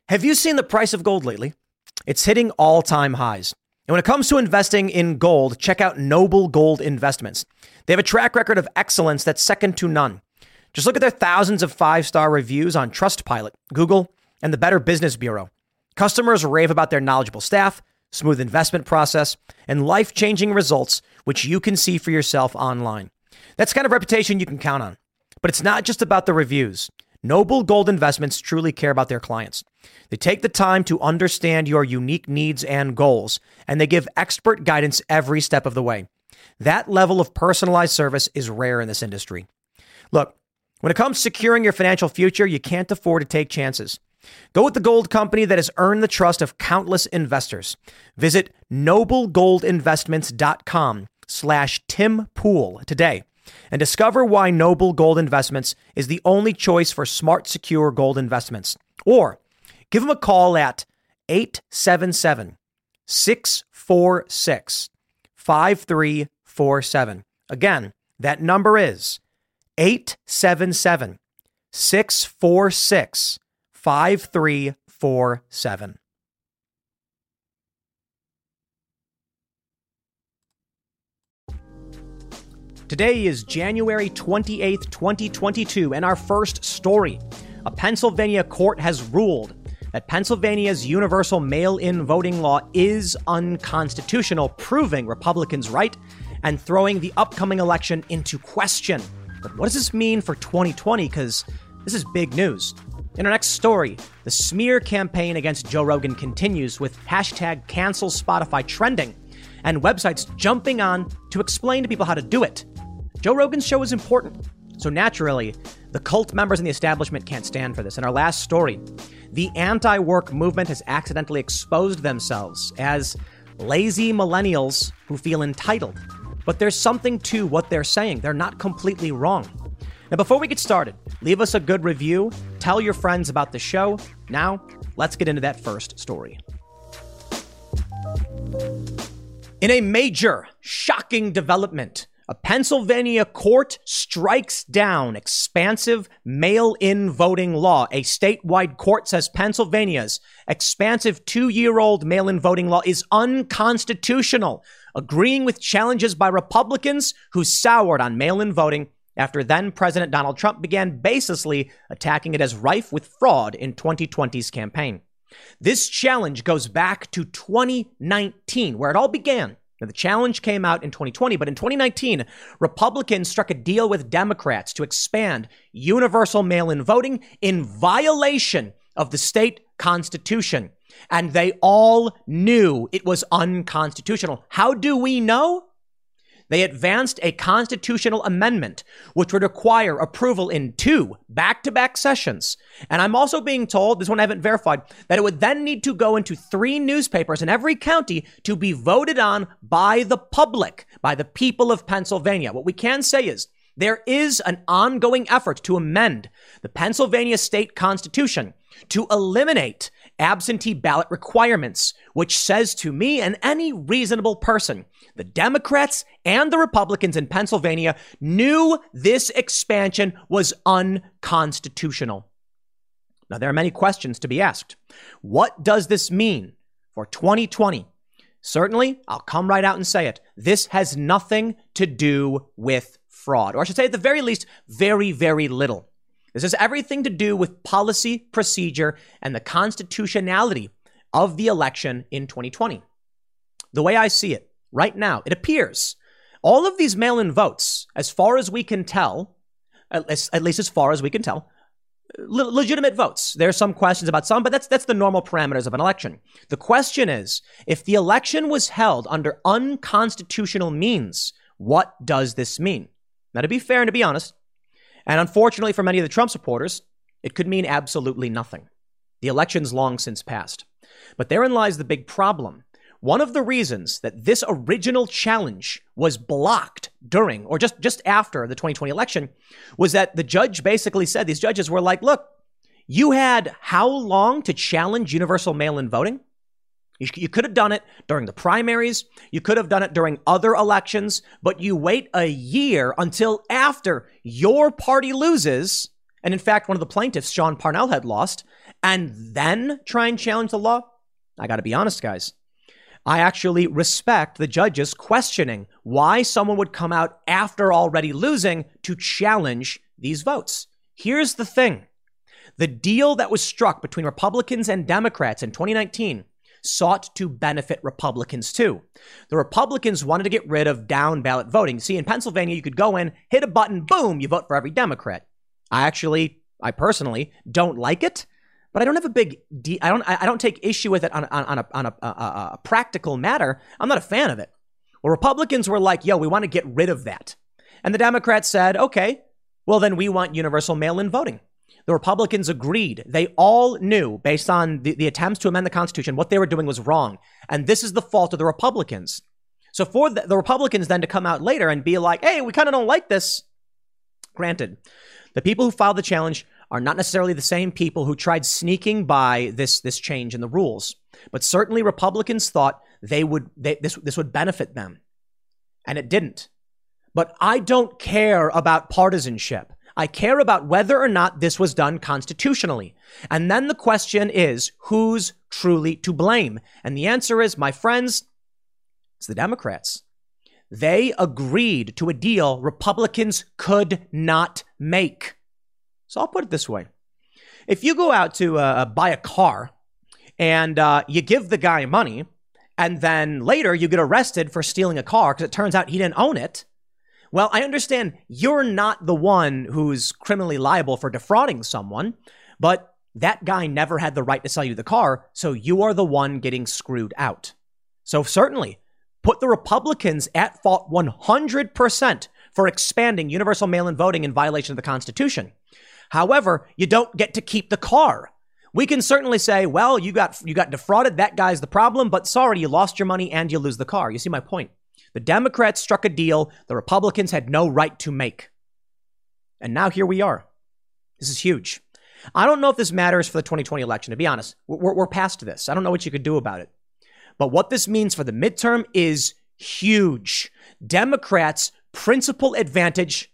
Have you seen the price of gold lately? It's hitting all-time highs. And when it comes to investing in gold, check out Noble Gold Investments. They have a track record of excellence that's second to none. Just look at their thousands of five-star reviews on Trustpilot, Google, and the Better Business Bureau. Customers rave about their knowledgeable staff, smooth investment process, and life-changing results, which you can see for yourself online. That's the kind of reputation you can count on. But it's not just about the reviews. Noble Gold Investments truly care about their clients. They take the time to understand your unique needs and goals, and they give expert guidance every step of the way. That level of personalized service is rare in this industry. Look, when it comes to securing your financial future, you can't afford to take chances. Go with the gold company that has earned the trust of countless investors. Visit noblegoldinvestments.com/Tim Pool today and discover why Noble Gold Investments is the only choice for smart, secure gold investments. Or give them a call at 877-646-5347. Again, that number is 877-646-5347. Today is January 28th, 2022, and our first story. A Pennsylvania court has ruled that Pennsylvania's universal mail-in voting law is unconstitutional, proving Republicans right and throwing the upcoming election into question. But what does this mean for 2020? Because this is big news. In our next story, the smear campaign against Joe Rogan continues with hashtag cancel Spotify trending and websites jumping on to explain to people how to do it. Joe Rogan's show is important, so naturally, the cult members in the establishment can't stand for this. In our last story, the anti-work movement has accidentally exposed themselves as lazy millennials who feel entitled. But there's something to what they're saying. They're not completely wrong. Now, before we get started, leave us a good review, tell your friends about the show. Now, let's get into that first story. In a major, shocking development, a Pennsylvania court strikes down expansive mail-in voting law. A statewide court says Pennsylvania's expansive 2-year-old mail-in voting law is unconstitutional, agreeing with challenges by Republicans who soured on mail-in voting after then-President Donald Trump began baselessly attacking it as rife with fraud in 2020's campaign. This challenge goes back to 2019, where it all began. Now, the challenge came out in 2020, but in 2019, Republicans struck a deal with Democrats to expand universal mail-in voting in violation of the state constitution. And they all knew it was unconstitutional. How do we know? They advanced a constitutional amendment, which would require approval in 2 back-to-back sessions. And I'm also being told, this one I haven't verified, that it would then need to go into 3 newspapers in every county to be voted on by the public, by the people of Pennsylvania. What we can say is there is an ongoing effort to amend the Pennsylvania state constitution to eliminate absentee ballot requirements, which says to me and any reasonable person, the Democrats and the Republicans in Pennsylvania knew this expansion was unconstitutional. Now, there are many questions to be asked. What does this mean for 2020? Certainly, I'll come right out and say it. This has nothing to do with fraud, or I should say at the very least, very, very little. This has everything to do with policy, procedure, and the constitutionality of the election in 2020. The way I see it right now, it appears all of these mail-in votes, as far as we can tell, at least as far as we can tell, legitimate votes. There are some questions about some, but that's the normal parameters of an election. The question is, if the election was held under unconstitutional means, what does this mean? Now, to be fair and to be honest, and unfortunately for many of the Trump supporters, it could mean absolutely nothing. The election's long since passed. But therein lies the big problem. One of the reasons that this original challenge was blocked during or just after the 2020 election was that the judge basically said, these judges were like, look, you had how long to challenge universal mail-in voting? You could have done it during the primaries. You could have done it during other elections, but you wait a year until after your party loses And in fact, one of the plaintiffs, Sean Parnell, had lost, and then try and challenge the law. I got to be honest, guys. I actually respect the judges questioning why someone would come out after already losing to challenge these votes. Here's the thing. The deal that was struck between Republicans and Democrats in 2019 sought to benefit Republicans too. The Republicans wanted to get rid of down ballot voting. See, in Pennsylvania, you could go in, hit a button, boom, you vote for every Democrat. I personally don't like it, but I don't have a big I don't take issue with it on a practical matter. I'm not a fan of it. Well, Republicans were like, yo, we want to get rid of that. And the Democrats said, okay, well, then we want universal mail-in voting. The Republicans agreed. They all knew, based on the attempts to amend the Constitution, what they were doing was wrong. And this is the fault of the Republicans. So for the Republicans then to come out later and be like, hey, we kind of don't like this. Granted, the people who filed the challenge are not necessarily the same people who tried sneaking by this change in the rules. But certainly Republicans thought this would benefit them. And it didn't. But I don't care about partisanship. I care about whether or not this was done constitutionally. And then the question is, who's truly to blame? And the answer is, my friends, it's the Democrats. They agreed to a deal Republicans could not make. So I'll put it this way. If you go out to buy a car and you give the guy money and then later you get arrested for stealing a car because it turns out he didn't own it, well, I understand you're not the one who's criminally liable for defrauding someone, but that guy never had the right to sell you the car, so you are the one getting screwed out. So certainly, put the Republicans at fault 100% for expanding universal mail-in voting in violation of the Constitution. However, you don't get to keep the car. We can certainly say, well, you got defrauded, that guy's the problem, but sorry, you lost your money and you lose the car. You see my point? The Democrats struck a deal the Republicans had no right to make. And now here we are. This is huge. I don't know if this matters for the 2020 election, to be honest. We're past this. I don't know what you could do about it. But what this means for the midterm is huge. Democrats' principal advantage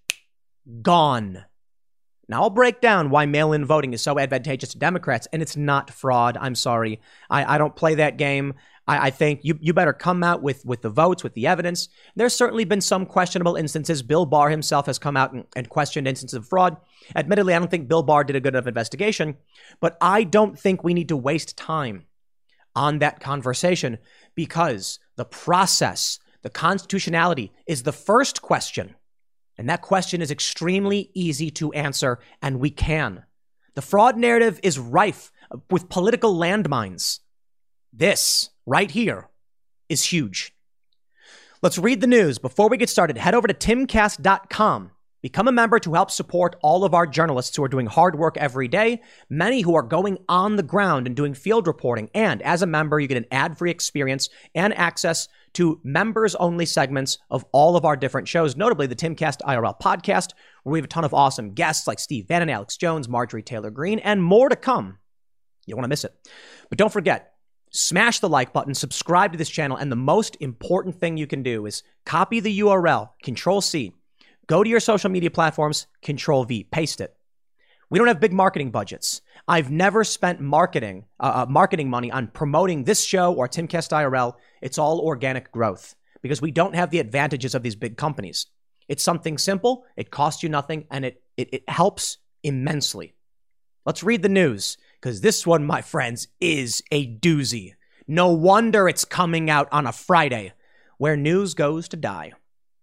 gone. Now I'll break down why mail-in voting is so advantageous to Democrats, and it's not fraud. I'm sorry. I don't play that game. I think you better come out with the votes, with the evidence. There's certainly been some questionable instances. Bill Barr himself has come out and questioned instances of fraud. Admittedly, I don't think Bill Barr did a good enough investigation, but I don't think we need to waste time on that conversation because the process, the constitutionality is the first question. And that question is extremely easy to answer, and we can. The fraud narrative is rife with political landmines. This right here is huge. Let's read the news. Before we get started, head over to timcast.com. Become a member to help support all of our journalists who are doing hard work every day, many who are going on the ground and doing field reporting. And as a member, you get an ad-free experience and access to members-only segments of all of our different shows, notably the Timcast IRL podcast, where we have a ton of awesome guests like Steve Bannon, Alex Jones, Marjorie Taylor Greene, and more to come. You don't want to miss it. But don't forget, smash the like button, subscribe to this channel, and the most important thing you can do is copy the URL, Control-C, go to your social media platforms, Control-V, paste it. We don't have big marketing budgets. I've never spent marketing money on promoting this show or Timcast IRL. It's all organic growth because we don't have the advantages of these big companies. It's something simple, it costs you nothing, and it helps immensely. Let's read the news, because this one, my friends, is a doozy. No wonder it's coming out on a Friday, where news goes to die.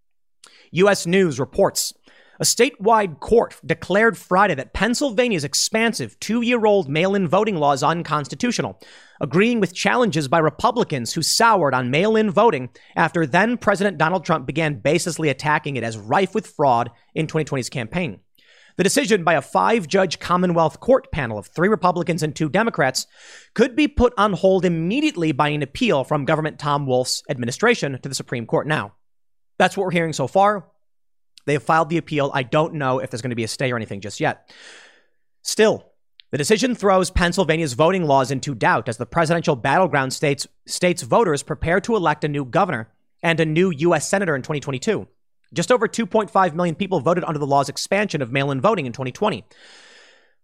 U.S. News reports a statewide court declared Friday that Pennsylvania's expansive 2-year-old mail-in voting law is unconstitutional, agreeing with challenges by Republicans who soured on mail-in voting after then-President Donald Trump began baselessly attacking it as rife with fraud in 2020's campaign. The decision by a 5-judge Commonwealth Court panel of 3 Republicans and 2 Democrats could be put on hold immediately by an appeal from Governor Tom Wolf's administration to the Supreme Court. Now, that's what we're hearing so far. They have filed the appeal. I don't know if there's going to be a stay or anything just yet. Still, the decision throws Pennsylvania's voting laws into doubt as the presidential battleground states voters prepare to elect a new governor and a new U.S. senator in 2022. Just over 2.5 million people voted under the law's expansion of mail-in voting in 2020.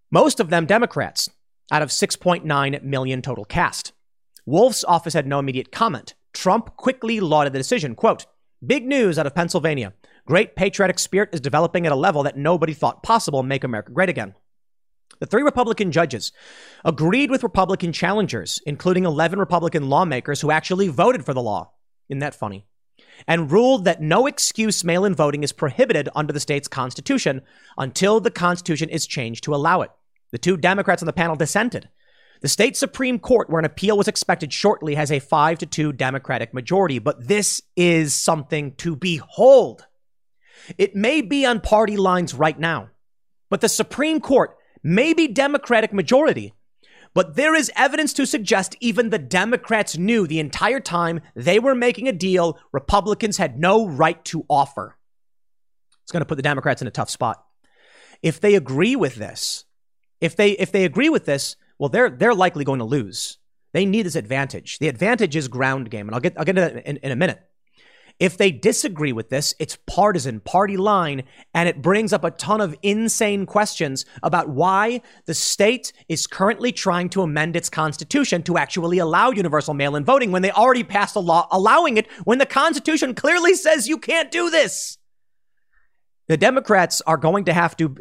most of them Democrats, out of 6.9 million total cast. Wolf's office had no immediate comment. Trump quickly lauded the decision. Quote, big news out of Pennsylvania. Great patriotic spirit is developing at a level that nobody thought possible. Make America great again. The 3 Republican judges agreed with Republican challengers, including 11 Republican lawmakers who actually voted for the law. Isn't that funny? And ruled that no excuse mail-in voting is prohibited under the state's constitution until the constitution is changed to allow it. The 2 Democrats on the panel dissented. The state Supreme Court, where an appeal was expected shortly, has a 5-2 Democratic majority. But this is something to behold. It may be on party lines right now, but the Supreme Court may be Democratic majority. But there is evidence to suggest even the Democrats knew the entire time they were making a deal Republicans had no right to offer. It's going to put the Democrats in a tough spot. If they agree with this, if they agree with this, well, they're likely going to lose. They need this advantage. The advantage is ground game, and I'll get to that in a minute. If they disagree with this, it's partisan, party line, and it brings up a ton of insane questions about why the state is currently trying to amend its constitution to actually allow universal mail-in voting when they already passed a law allowing it when the Constitution clearly says you can't do this. The Democrats are going to have to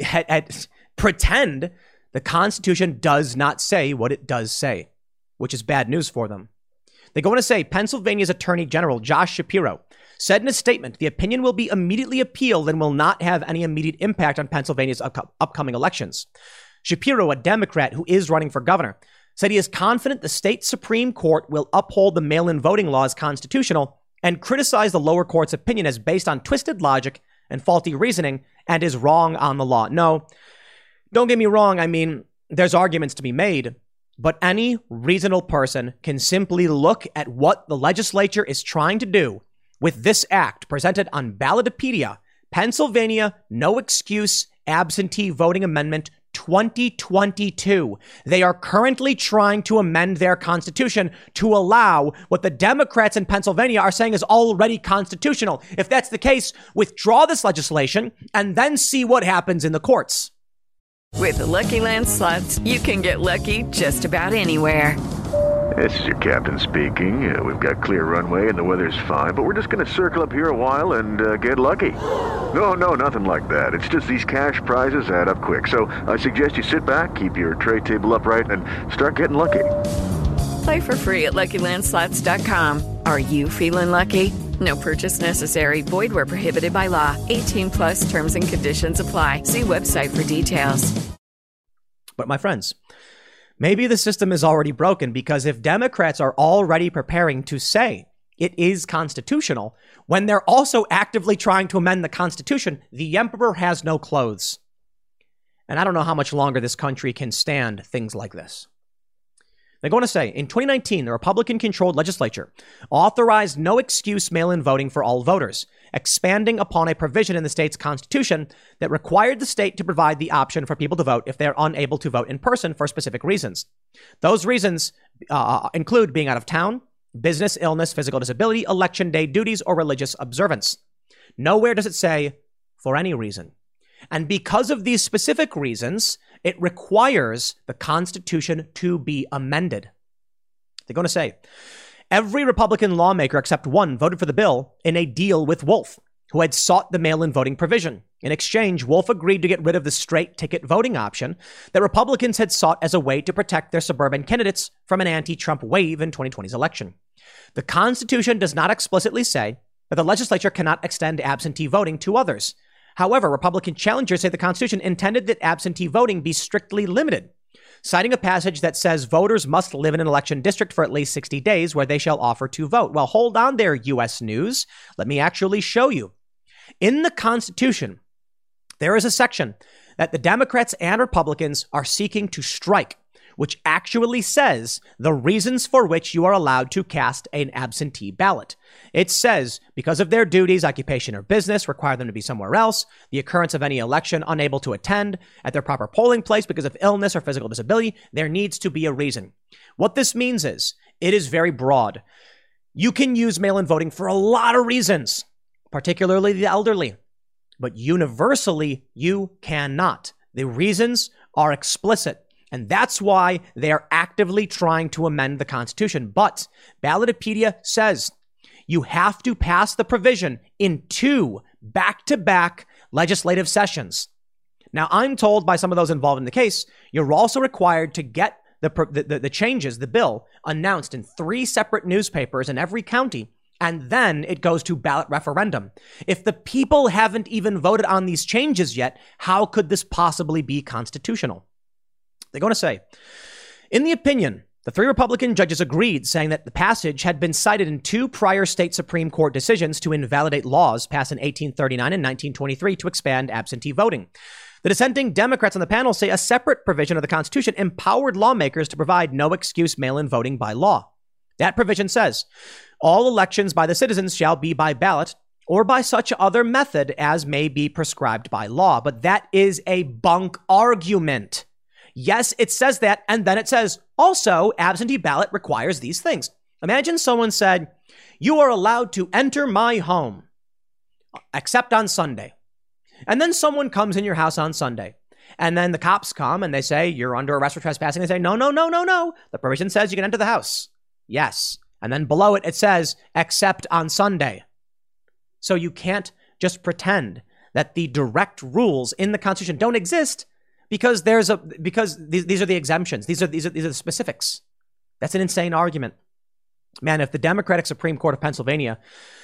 pretend the Constitution does not say what it does say, which is bad news for them. They go on to say Pennsylvania's Attorney General Josh Shapiro said in a statement, the opinion will be immediately appealed and will not have any immediate impact on Pennsylvania's upcoming elections. Shapiro, a Democrat who is running for governor, said he is confident the state Supreme Court will uphold the mail-in voting law as constitutional and criticize the lower court's opinion as based on twisted logic and faulty reasoning and is wrong on the law. No, don't get me wrong. I mean, there's arguments to be made, but any reasonable person can simply look at what the legislature is trying to do with this act presented on Ballotopedia, Pennsylvania No Excuse Absentee Voting Amendment 2022. They are currently trying to amend their constitution to allow what the Democrats in Pennsylvania are saying is already constitutional. If that's the case, withdraw this legislation and then see what happens in the courts. With the Lucky Land Slots, you can get lucky just about anywhere. This is your captain speaking. We've got clear runway and the weather's fine, but we're just going to circle up here a while and get lucky. No, nothing like that. It's just these cash prizes add up quick. So I suggest you sit back, keep your tray table upright, and start getting lucky. Play for free at LuckyLandSlots.com. Are you feeling lucky? No purchase necessary. Void where prohibited by law. 18+ terms and conditions apply. See website for details. But my friends, maybe the system is already broken, because if Democrats are already preparing to say it is constitutional when they're also actively trying to amend the Constitution, the emperor has no clothes. And I don't know how much longer this country can stand things like this. They're going to say, in 2019, the Republican-controlled legislature authorized no excuse mail-in voting for all voters, expanding upon a provision in the state's constitution that required the state to provide the option for people to vote if they're unable to vote in person for specific reasons. Those reasons include being out of town, business, illness, physical disability, election day duties, or religious observance. Nowhere does it say for any reason. And because of these specific reasons, it requires the Constitution to be amended. They're going to say, every Republican lawmaker except one voted for the bill in a deal with Wolf, who had sought the mail-in voting provision. In exchange, Wolf agreed to get rid of the straight ticket voting option that Republicans had sought as a way to protect their suburban candidates from an anti-Trump wave in 2020's election. The Constitution does not explicitly say that the legislature cannot extend absentee voting to others. However, Republican challengers say the Constitution intended that absentee voting be strictly limited, citing a passage that says voters must live in an election district for at least 60 days where they shall offer to vote. Well, hold on there, U.S. News. Let me actually show you. In the Constitution, there is a section that the Democrats and Republicans are seeking to strike, which actually says the reasons for which you are allowed to cast an absentee ballot. It says, because of their duties, occupation, or business, require them to be somewhere else, the occurrence of any election unable to attend at their proper polling place because of illness or physical disability, there needs to be a reason. What this means is, it is very broad. You can use mail-in voting for a lot of reasons, particularly the elderly, but universally, you cannot. The reasons are explicit. And that's why they are actively trying to amend the Constitution. But Ballotopedia says you have to pass the provision in 2 back-to-back legislative sessions. Now, I'm told by some of those involved in the case, you're also required to get the changes, the bill, announced in 3 separate newspapers in every county, and then it goes to ballot referendum. If the people haven't even voted on these changes yet, how could this possibly be constitutional? They're going to say, in the opinion, the 3 Republican judges agreed, saying that the passage had been cited in 2 prior state Supreme Court decisions to invalidate laws passed in 1839 and 1923 to expand absentee voting. The dissenting Democrats on the panel say a separate provision of the Constitution empowered lawmakers to provide no excuse mail-in voting by law. That provision says, all elections by the citizens shall be by ballot or by such other method as may be prescribed by law. But that is a bunk argument. Yes, it says that, and then it says, also, absentee ballot requires these things. Imagine someone said, you are allowed to enter my home, except on Sunday. And then someone comes in your house on Sunday. And then the cops come and they say, you're under arrest for trespassing. They say, no. The provision says you can enter the house. Yes. And then below it, it says, except on Sunday. So you can't just pretend that the direct rules in the Constitution don't exist because these are the exemptions. These are the specifics. That's an insane argument. Man, if the Democratic Supreme Court of Pennsylvania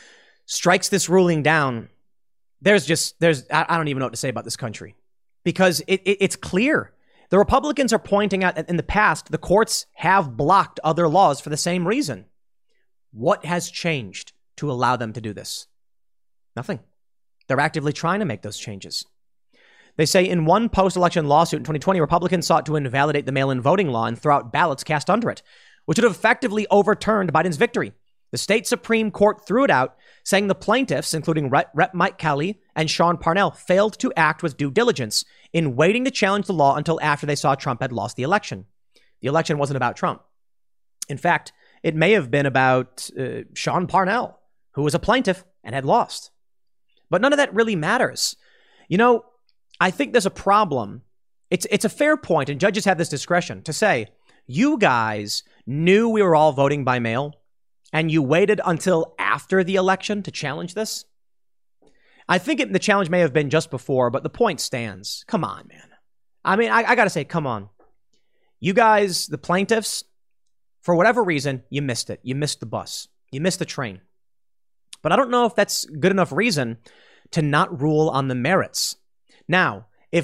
strikes this ruling down, I don't even know what to say about this country, because it's clear. The Republicans are pointing out that in the past, the courts have blocked other laws for the same reason. What has changed to allow them to do this? Nothing. They're actively trying to make those changes. They say in one post-election lawsuit in 2020, Republicans sought to invalidate the mail-in voting law and throw out ballots cast under it, which would have effectively overturned Biden's victory. The state Supreme Court threw it out, saying the plaintiffs, including Rep. Mike Kelly and Sean Parnell, failed to act with due diligence in waiting to challenge the law until after they saw Trump had lost the election. The election wasn't about Trump. In fact, it may have been about Sean Parnell, who was a plaintiff and had lost. But none of that really matters. You know, I think there's a problem. It's a fair point, and judges have this discretion to say, you guys knew we were all voting by mail, and you waited until after the election to challenge this? I think the challenge may have been just before, but the point stands. Come on, man. I mean, I got to say, come on. You guys, the plaintiffs, for whatever reason, you missed it. You missed the bus. You missed the train. But I don't know if that's good enough reason to not rule on the merits. Now,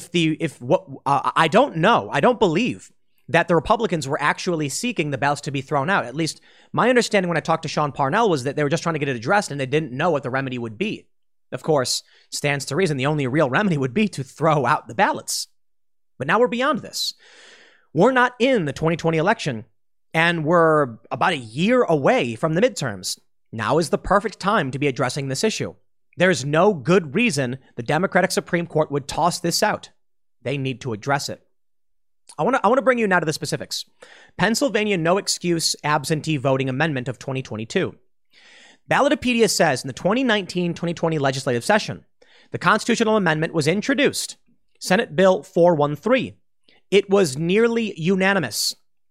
I don't know. I don't believe that the Republicans were actually seeking the ballots to be thrown out. At least my understanding when I talked to Sean Parnell was that they were just trying to get it addressed and they didn't know what the remedy would be. Of course, stands to reason the only real remedy would be to throw out the ballots. But now we're beyond this. We're not in the 2020 election, and we're about a year away from the midterms. Now is the perfect time to be addressing this issue. There's no good reason the Democratic Supreme Court would toss this out. They need to address it. I want to bring you now to the specifics. Pennsylvania no excuse absentee voting amendment of 2022. Ballotopedia says in the 2019-2020 legislative session, the constitutional amendment was introduced. Senate Bill 413. It was nearly unanimous.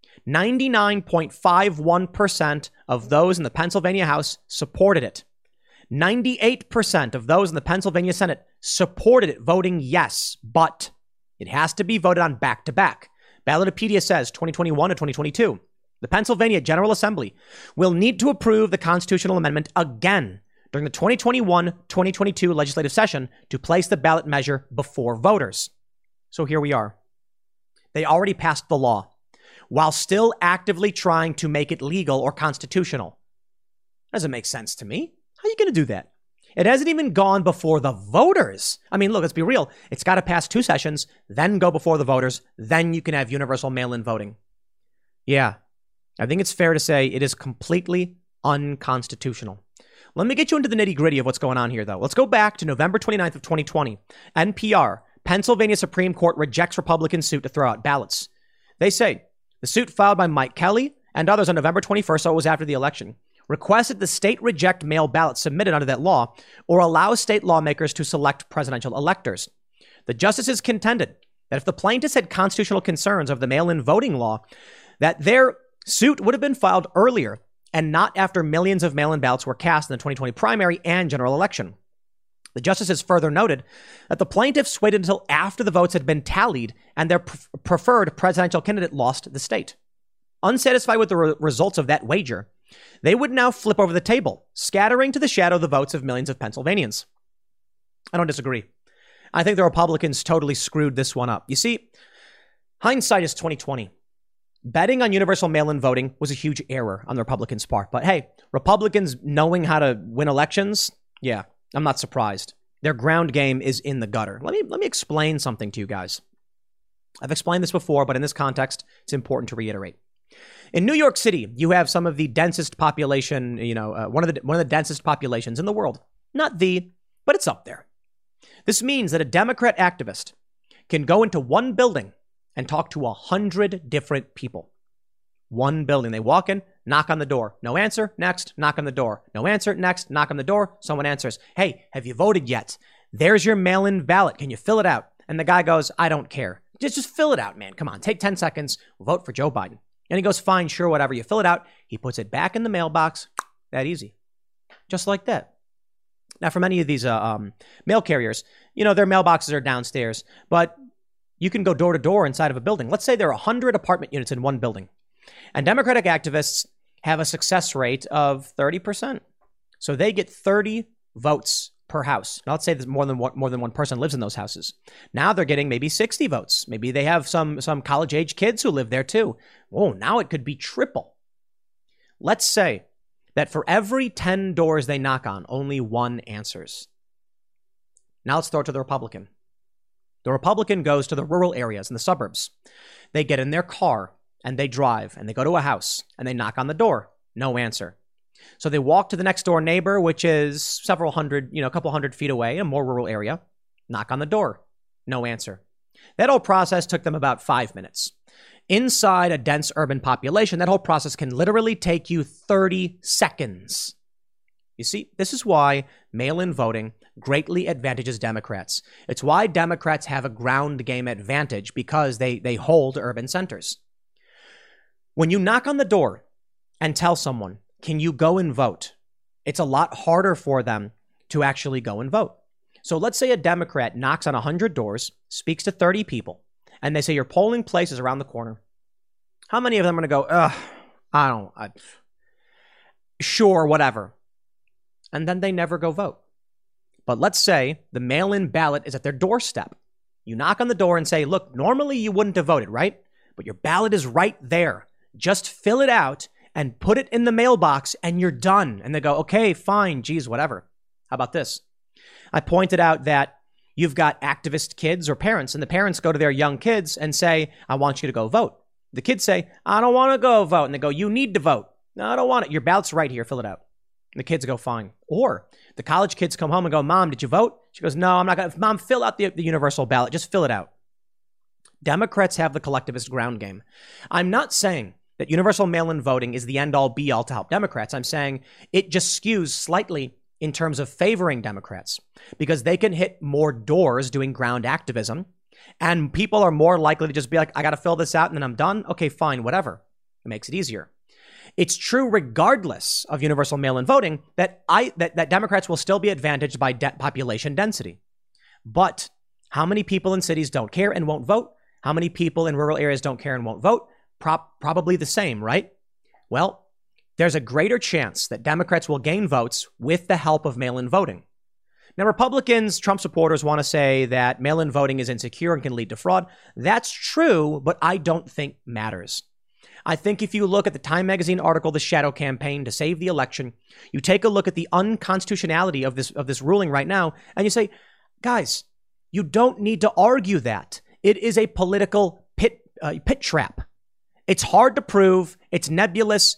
99.51% of those in the Pennsylvania House supported it. 98% of those in the Pennsylvania Senate supported it, voting yes, but it has to be voted on back-to-back. Ballotopedia says 2021 to 2022. The Pennsylvania General Assembly will need to approve the constitutional amendment again during the 2021-2022 legislative session to place the ballot measure before voters. So here we are. They already passed the law while still actively trying to make it legal or constitutional. Doesn't make sense to me. How are you going to do that? It hasn't even gone before the voters. I mean, look, let's be real. It's got to pass 2 sessions, then go before the voters. Then you can have universal mail-in voting. Yeah, I think it's fair to say it is completely unconstitutional. Let me get you into the nitty-gritty of what's going on here, though. Let's go back to November 29th of 2020. NPR, Pennsylvania Supreme Court rejects Republican suit to throw out ballots. They say the suit filed by Mike Kelly and others on November 21st, so it was after the election, requested the state reject mail ballots submitted under that law or allow state lawmakers to select presidential electors. The justices contended that if the plaintiffs had constitutional concerns of the mail-in voting law, that their suit would have been filed earlier and not after millions of mail-in ballots were cast in the 2020 primary and general election. The justices further noted that the plaintiffs waited until after the votes had been tallied and their preferred presidential candidate lost the state. Unsatisfied with the results of that wager, they would now flip over the table, scattering to the shadow the votes of millions of Pennsylvanians. I don't disagree. I think the Republicans totally screwed this one up. You see, hindsight is 2020. Betting on universal mail-in voting was a huge error on the Republicans' part. But hey, Republicans knowing how to win elections, yeah, I'm not surprised. Their ground game is in the gutter. Let me explain something to you guys. I've explained this before, but in this context, it's important to reiterate. In New York City, you have some of the densest population, one of the densest populations in the world. Not the, but it's up there. This means that a Democrat activist can go into one building and talk to 100 different people. One building. They walk in, knock on the door. No answer. Next. Knock on the door. No answer. Next. Knock on the door. Someone answers. Hey, have you voted yet? There's your mail-in ballot. Can you fill it out? And the guy goes, I don't care. Just fill it out, man. Come on. Take 10 seconds. Vote for Joe Biden. And he goes, fine, sure, whatever. You fill it out. He puts it back in the mailbox. That easy. Just like that. Now, for many of these mail carriers, their mailboxes are downstairs, but you can go door to door inside of a building. Let's say there are 100 apartment units in one building, and Democratic activists have a success rate of 30%. So they get 30 votes per house. Now, let's say there's more than one person lives in those houses. Now they're getting maybe 60 votes. Maybe they have some college-age kids who live there too. Oh, now it could be triple. Let's say that for every 10 doors they knock on, only one answers. Now let's throw it to the Republican. The Republican goes to the rural areas in the suburbs. They get in their car and they drive and they go to a house and they knock on the door. No answer. So they walk to the next door neighbor, which is several hundred, a couple hundred feet away, a more rural area. Knock on the door. No answer. That whole process took them about 5 minutes. Inside a dense urban population, that whole process can literally take you 30 seconds. You see, this is why mail-in voting greatly advantages Democrats. It's why Democrats have a ground game advantage, because they hold urban centers. When you knock on the door and tell someone, can you go and vote? It's a lot harder for them to actually go and vote. So let's say a Democrat knocks on 100 doors, speaks to 30 people, and they say your polling place is around the corner. How many of them are going to go, sure, whatever. And then they never go vote. But let's say the mail-in ballot is at their doorstep. You knock on the door and say, look, normally you wouldn't have voted, right? But your ballot is right there. Just fill it out and put it in the mailbox and you're done. And they go, okay, fine, geez, whatever. How about this? I pointed out that you've got activist kids or parents, and the parents go to their young kids and say, I want you to go vote. The kids say, I don't want to go vote. And they go, you need to vote. No, I don't want it. Your ballot's right here. Fill it out. And the kids go, fine. Or the college kids come home and go, Mom, did you vote? She goes, no, I'm not going to. Mom, fill out the universal ballot. Just fill it out. Democrats have the collectivist ground game. I'm not saying that universal mail-in voting is the end-all be-all to help Democrats. I'm saying it just skews slightly in terms of favoring Democrats because they can hit more doors doing ground activism, and people are more likely to just be like, I got to fill this out and then I'm done. Okay, fine, whatever. It makes it easier. It's true regardless of universal mail-in voting that Democrats will still be advantaged by population density. But how many people in cities don't care and won't vote? How many people in rural areas don't care and won't vote? Probably the same, right? Well, there's a greater chance that Democrats will gain votes with the help of mail-in voting. Now, Republicans, Trump supporters want to say that mail-in voting is insecure and can lead to fraud. That's true, but I don't think matters. I think if you look at the Time magazine article, The Shadow Campaign to Save the Election, you take a look at the unconstitutionality of this ruling right now, and you say, guys, you don't need to argue that. It is a political pit trap. It's hard to prove. It's nebulous.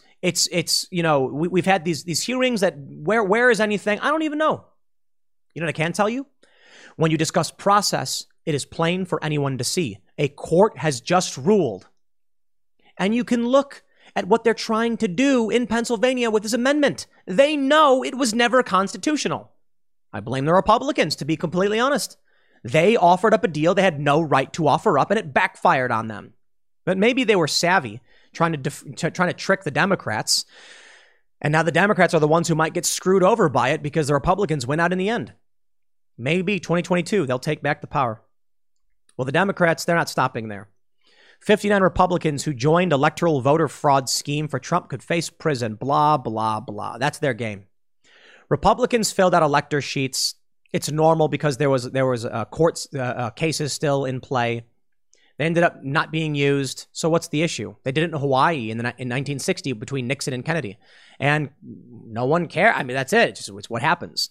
We've had these hearings that where is anything? I don't even know. You know what I can tell you? When you discuss process, it is plain for anyone to see. A court has just ruled. And you can look at what they're trying to do in Pennsylvania with this amendment. They know it was never constitutional. I blame the Republicans, to be completely honest. They offered up a deal they had no right to offer up, and it backfired on them. But maybe they were savvy, trying to trick the Democrats. And now the Democrats are the ones who might get screwed over by it because the Republicans win out in the end. Maybe 2022, they'll take back the power. Well, the Democrats, they're not stopping there. 59 Republicans who joined electoral voter fraud scheme for Trump could face prison, blah, blah, blah. That's their game. Republicans filled out elector sheets. It's normal because there was court cases still in play. They ended up not being used. So what's the issue? They did it in Hawaii in 1960 between Nixon and Kennedy. And no one cared. I mean, that's it. It's what happens.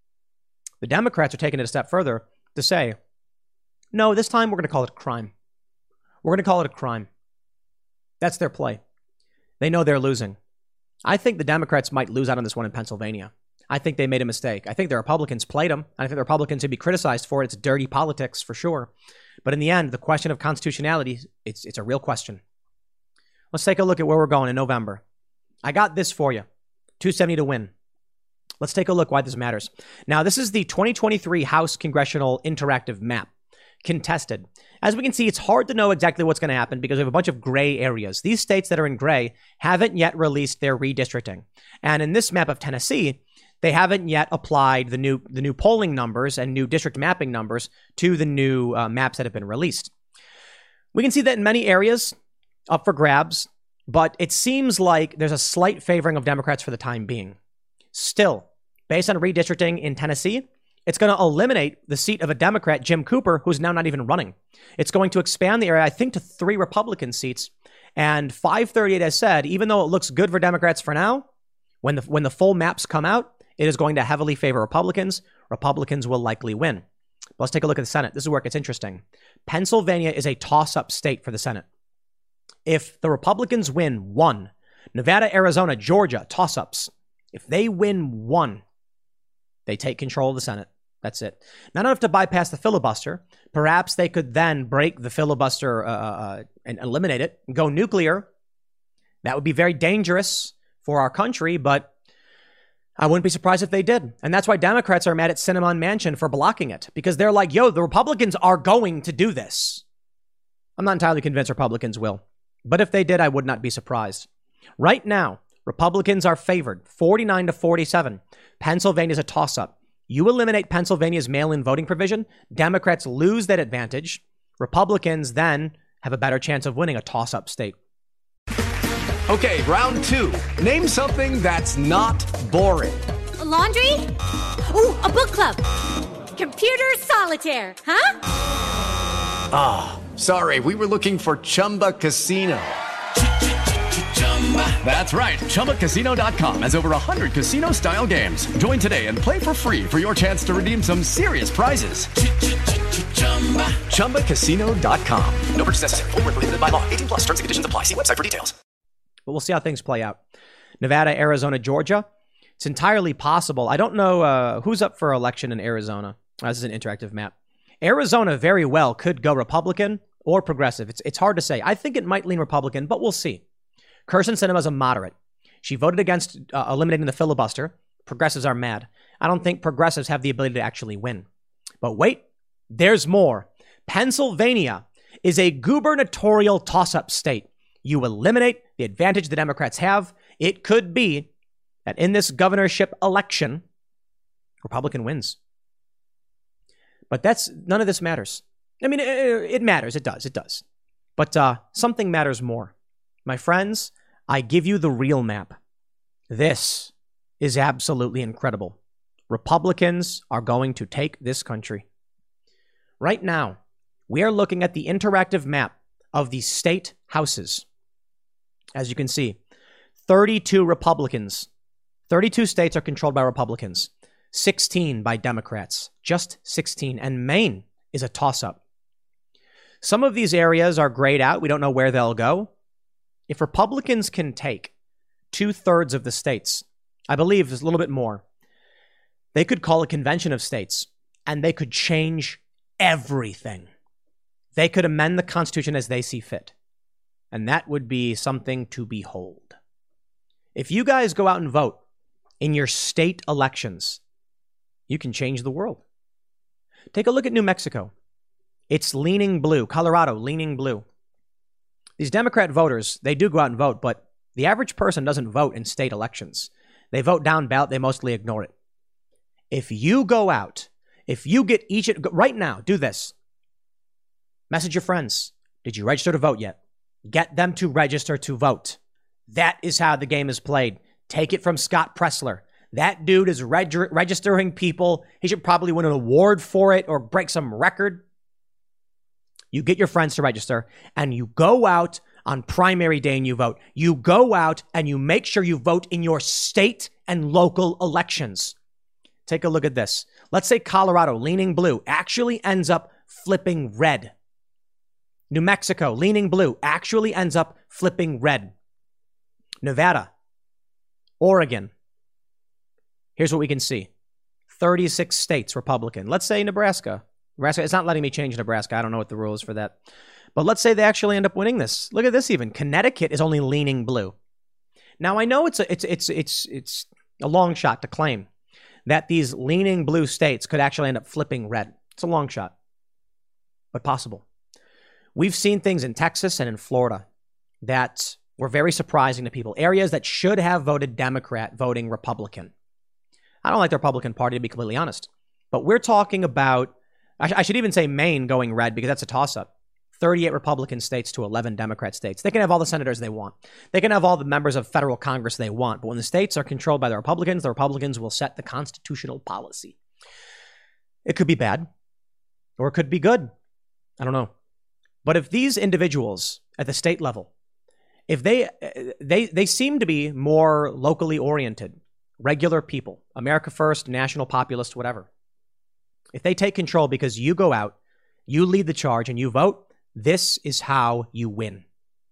The Democrats are taking it a step further to say, no, this time we're going to call it a crime. We're going to call it a crime. That's their play. They know they're losing. I think the Democrats might lose out on this one in Pennsylvania. I think they made a mistake. I think the Republicans played them. I think the Republicans should be criticized for it. It's dirty politics for sure. But in the end, the question of constitutionality, it's a real question. Let's take a look at where we're going in November. I got this for you. 270 to win. Let's take a look why this matters. Now, this is the 2023 House Congressional Interactive Map. Contested. As we can see, it's hard to know exactly what's going to happen because we have a bunch of gray areas. These states that are in gray haven't yet released their redistricting. And in this map of Tennessee, they haven't yet applied the new polling numbers and new district mapping numbers to the new maps that have been released. We can see that in many areas up for grabs, but it seems like there's a slight favoring of Democrats for the time being. Still, based on redistricting in Tennessee, it's going to eliminate the seat of a Democrat, Jim Cooper, who's now not even running. It's going to expand the area, I think, to 3 Republican seats. And 538 has said, even though it looks good for Democrats for now, when the full maps come out, it is going to heavily favor Republicans. Republicans will likely win. But let's take a look at the Senate. This is where it gets interesting. Pennsylvania is a toss-up state for the Senate. If the Republicans win 1, Nevada, Arizona, Georgia, toss-ups. If they win 1, they take control of the Senate. That's it. Not enough to bypass the filibuster. Perhaps they could then break the filibuster and eliminate it and go nuclear. That would be very dangerous for our country, but I wouldn't be surprised if they did. And that's why Democrats are mad at Cinnamon Mansion for blocking it, because they're like, yo, the Republicans are going to do this. I'm not entirely convinced Republicans will, but if they did, I would not be surprised. Right now, Republicans are favored 49 to 47. Pennsylvania's a toss-up. You eliminate Pennsylvania's mail-in voting provision, Democrats lose that advantage. Republicans then have a better chance of winning a toss-up state. Okay, round 2. Name something that's not boring. A laundry? Ooh, a book club. Computer solitaire, huh? Ah, sorry, we were looking for Chumba Casino. That's right. ChumbaCasino.com has over 100 casino-style games. Join today and play for free for your chance to redeem some serious prizes. ChumbaCasino.com. No purchase necessary. Void where prohibited by law. 18 plus terms and conditions apply. See website for details. But we'll see how things play out. Nevada, Arizona, Georgia. It's entirely possible. I don't know who's up for election in Arizona. This is an interactive map. Arizona very well could go Republican or progressive. It's hard to say. I think it might lean Republican, but we'll see. Kyrsten Sinema is a moderate. She voted against eliminating the filibuster. Progressives are mad. I don't think progressives have the ability to actually win. But wait, there's more. Pennsylvania is a gubernatorial toss-up state. You eliminate the advantage the Democrats have. It could be that in this governorship election, Republican wins. But none of this matters. I mean, it matters. It does. But something matters more. My friends, I give you the real map. This is absolutely incredible. Republicans are going to take this country. Right now, we are looking at the interactive map of the state houses. As you can see, 32 Republicans. 32 states are controlled by Republicans. 16 by Democrats. Just 16. And Maine is a toss-up. Some of these areas are grayed out. We don't know where they'll go. If Republicans can take 2/3 of the states, I believe there's a little bit more, they could call a convention of states and they could change everything. They could amend the Constitution as they see fit. And that would be something to behold. If you guys go out and vote in your state elections, you can change the world. Take a look at New Mexico. It's leaning blue. Colorado, leaning blue. These Democrat voters, they do go out and vote, but the average person doesn't vote in state elections. They vote down ballot. They mostly ignore it. If you go out, if you get right now, do this. Message your friends. Did you register to vote yet? Get them to register to vote. That is how the game is played. Take it from Scott Pressler. That dude is registering people. He should probably win an award for it or break some record. You get your friends to register and you go out on primary day and you vote. You go out and you make sure you vote in your state and local elections. Take a look at this. Let's say Colorado, leaning blue, actually ends up flipping red. New Mexico, leaning blue, actually ends up flipping red. Nevada, Oregon. Here's what we can see. 36 states Republican. Let's say Nebraska. Nebraska, it's not letting me change Nebraska. I don't know what the rule is for that. But let's say they actually end up winning this. Look at this even. Connecticut is only leaning blue. Now, I know it's a long shot to claim that these leaning blue states could actually end up flipping red. It's a long shot, but possible. We've seen things in Texas and in Florida that were very surprising to people. Areas that should have voted Democrat voting Republican. I don't like the Republican Party, to be completely honest. But we're talking about, I should even say Maine going red because that's a toss-up. 38 Republican states to 11 Democrat states. They can have all the senators they want. They can have all the members of federal Congress they want. But when the states are controlled by the Republicans will set the constitutional policy. It could be bad or it could be good. I don't know. But if these individuals at the state level, if they seem to be more locally oriented, regular people, America first, national populist, whatever. If they take control because you go out, you lead the charge and you vote, this is how you win.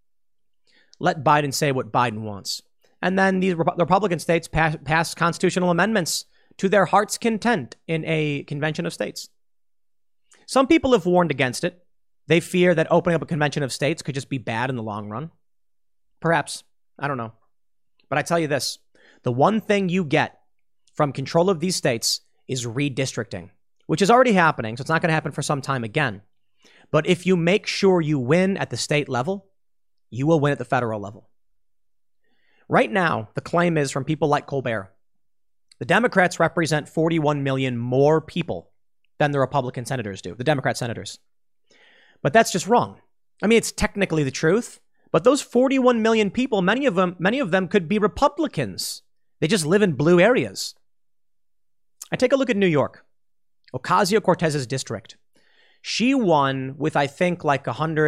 Let Biden say what Biden wants. And then the Republican states pass constitutional amendments to their heart's content in a convention of states. Some people have warned against it. They fear that opening up a convention of states could just be bad in the long run. Perhaps. I don't know. But I tell you this. The one thing you get from control of these states is redistricting, which is already happening. So it's not going to happen for some time again. But if you make sure you win at the state level, you will win at the federal level. Right now, the claim is from people like Colbert. The Democrats represent 41 million more people than the Republican senators do, the Democrat senators. But that's just wrong. I mean, it's technically the truth, but those 41 million people, many of them could be Republicans. They just live in blue areas. I take a look at New York, Ocasio-Cortez's district. She won with, I think, like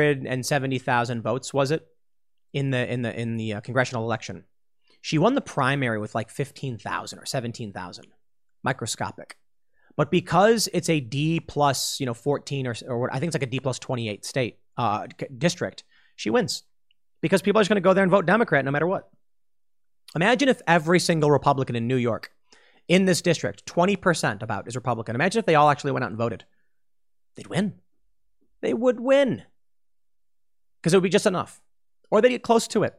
170,000 votes, was it? In the congressional election. She won the primary with like 15,000 or 17,000. Microscopic. But because it's a D plus, 14 or I think it's like a D plus 28 state district, she wins. Because people are just going to go there and vote Democrat no matter what. Imagine if every single Republican in New York in this district, 20% about is Republican. Imagine if they all actually went out and voted. They'd win. They would win. Because it would be just enough. Or they'd get close to it.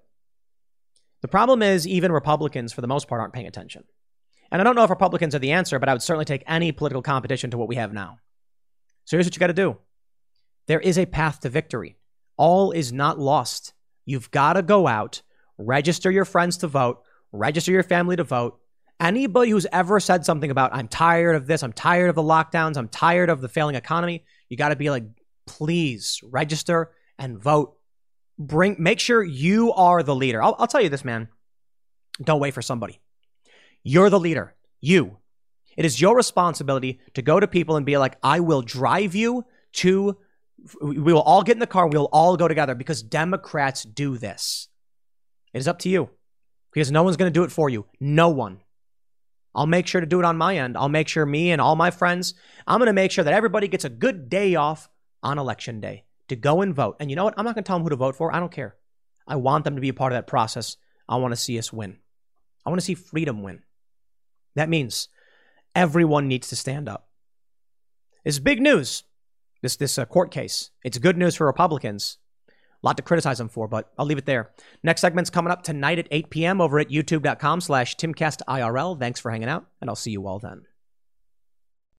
The problem is even Republicans, for the most part, aren't paying attention. And I don't know if Republicans are the answer, but I would certainly take any political competition to what we have now. So here's what you got to do. There is a path to victory. All is not lost. You've got to go out, register your friends to vote, register your family to vote. Anybody who's ever said something about, I'm tired of this, I'm tired of the lockdowns, I'm tired of the failing economy, you got to be like, please register and vote. Make sure you are the leader. I'll tell you this, man. Don't wait for somebody. You're the leader. You. It is your responsibility to go to people and be like, I will drive you to, we will all get in the car, we'll all go together because Democrats do this. It is up to you because no one's going to do it for you. No one. I'll make sure to do it on my end. I'll make sure me and all my friends, I'm going to make sure that everybody gets a good day off on election day to go and vote. And you know what? I'm not going to tell them who to vote for. I don't care. I want them to be a part of that process. I want to see us win. I want to see freedom win. That means everyone needs to stand up. It's big news, this court case. It's good news for Republicans. A lot to criticize them for, but I'll leave it there. Next segment's coming up tonight at 8 p.m. over at youtube.com/TimCastIRL. Thanks for hanging out, and I'll see you all then.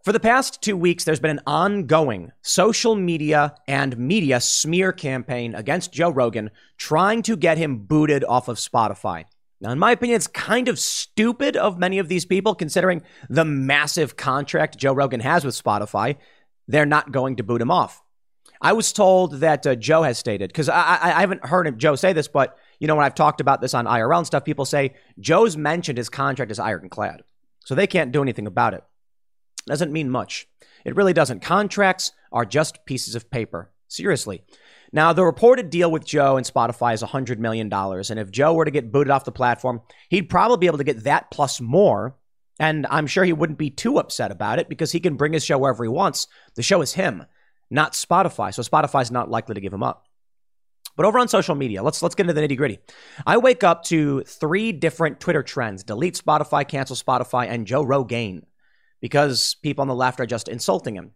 For the past 2 weeks, there's been an ongoing social media and media smear campaign against Joe Rogan, trying to get him booted off of Spotify. Now, in my opinion, it's kind of stupid of many of these people, considering the massive contract Joe Rogan has with Spotify. They're not going to boot him off. I was told that Joe has stated, because I haven't heard Joe say this, but, you know, when I've talked about this on IRL and stuff, people say Joe's mentioned his contract is ironclad, so they can't do anything about it. Doesn't mean much. It really doesn't. Contracts are just pieces of paper. Seriously. Now, the reported deal with Joe and Spotify is $100 million. And if Joe were to get booted off the platform, he'd probably be able to get that plus more. And I'm sure he wouldn't be too upset about it because he can bring his show wherever he wants. The show is him, not Spotify. So Spotify's not likely to give him up. But over on social media, let's get into the nitty gritty. I wake up to 3 different Twitter trends: delete Spotify, cancel Spotify, and Joe Rogan, because people on the left are just insulting him.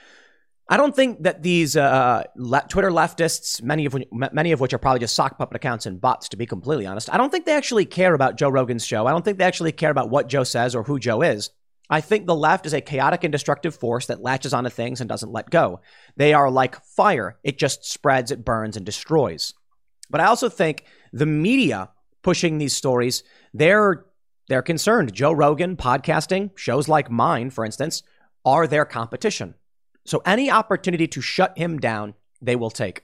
I don't think that these Twitter leftists, many of which are probably just sock puppet accounts and bots, to be completely honest, I don't think they actually care about Joe Rogan's show. I don't think they actually care about what Joe says or who Joe is. I think the left is a chaotic and destructive force that latches onto things and doesn't let go. They are like fire. It just spreads, it burns, and destroys. But I also think the media pushing these stories, they're concerned. Joe Rogan, podcasting, shows like mine, for instance, are their competition. So any opportunity to shut him down, they will take.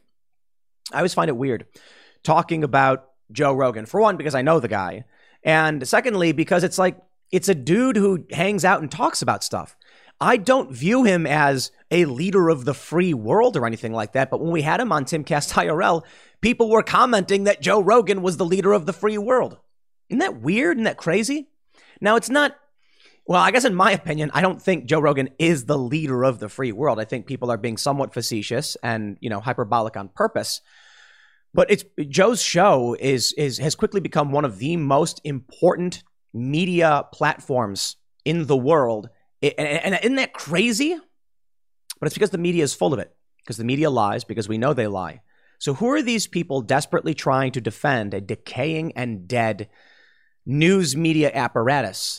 I always find it weird talking about Joe Rogan. For one, because I know the guy. And secondly, because it's like, it's a dude who hangs out and talks about stuff. I don't view him as a leader of the free world or anything like that. But when we had him on Timcast IRL, people were commenting that Joe Rogan was the leader of the free world. Isn't that weird? Isn't that crazy? Now, it's not, well, I guess in my opinion, I don't think Joe Rogan is the leader of the free world. I think people are being somewhat facetious and, you know, hyperbolic on purpose. But Joe's show has quickly become one of the most important media platforms in the world. And isn't that crazy? But it's because the media is full of it. Because the media lies, because we know they lie. So who are these people desperately trying to defend a decaying and dead news media apparatus?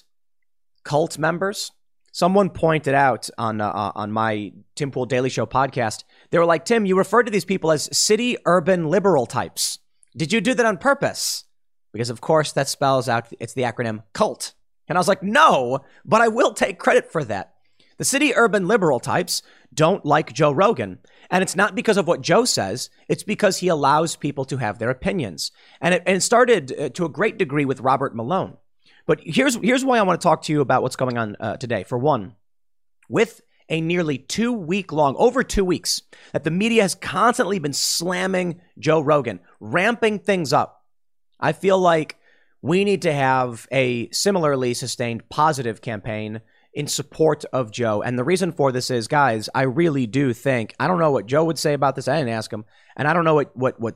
Cult members? Someone pointed out on my Tim Pool Daily Show podcast, they were like, Tim, you referred to these people as city urban liberal types. Did you do that on purpose? Because, of course, that spells out, it's the acronym CULT. And I was like, no, but I will take credit for that. The city urban liberal types don't like Joe Rogan. And it's not because of what Joe says. It's because he allows people to have their opinions. And it started to a great degree with Robert Malone. But here's why I want to talk to you about what's going on today. For one, with a nearly 2 week long, over 2 weeks, that the media has constantly been slamming Joe Rogan, ramping things up. I feel like we need to have a similarly sustained positive campaign in support of Joe. And the reason for this is, guys, I really do think, I don't know what Joe would say about this. I didn't ask him. And I don't know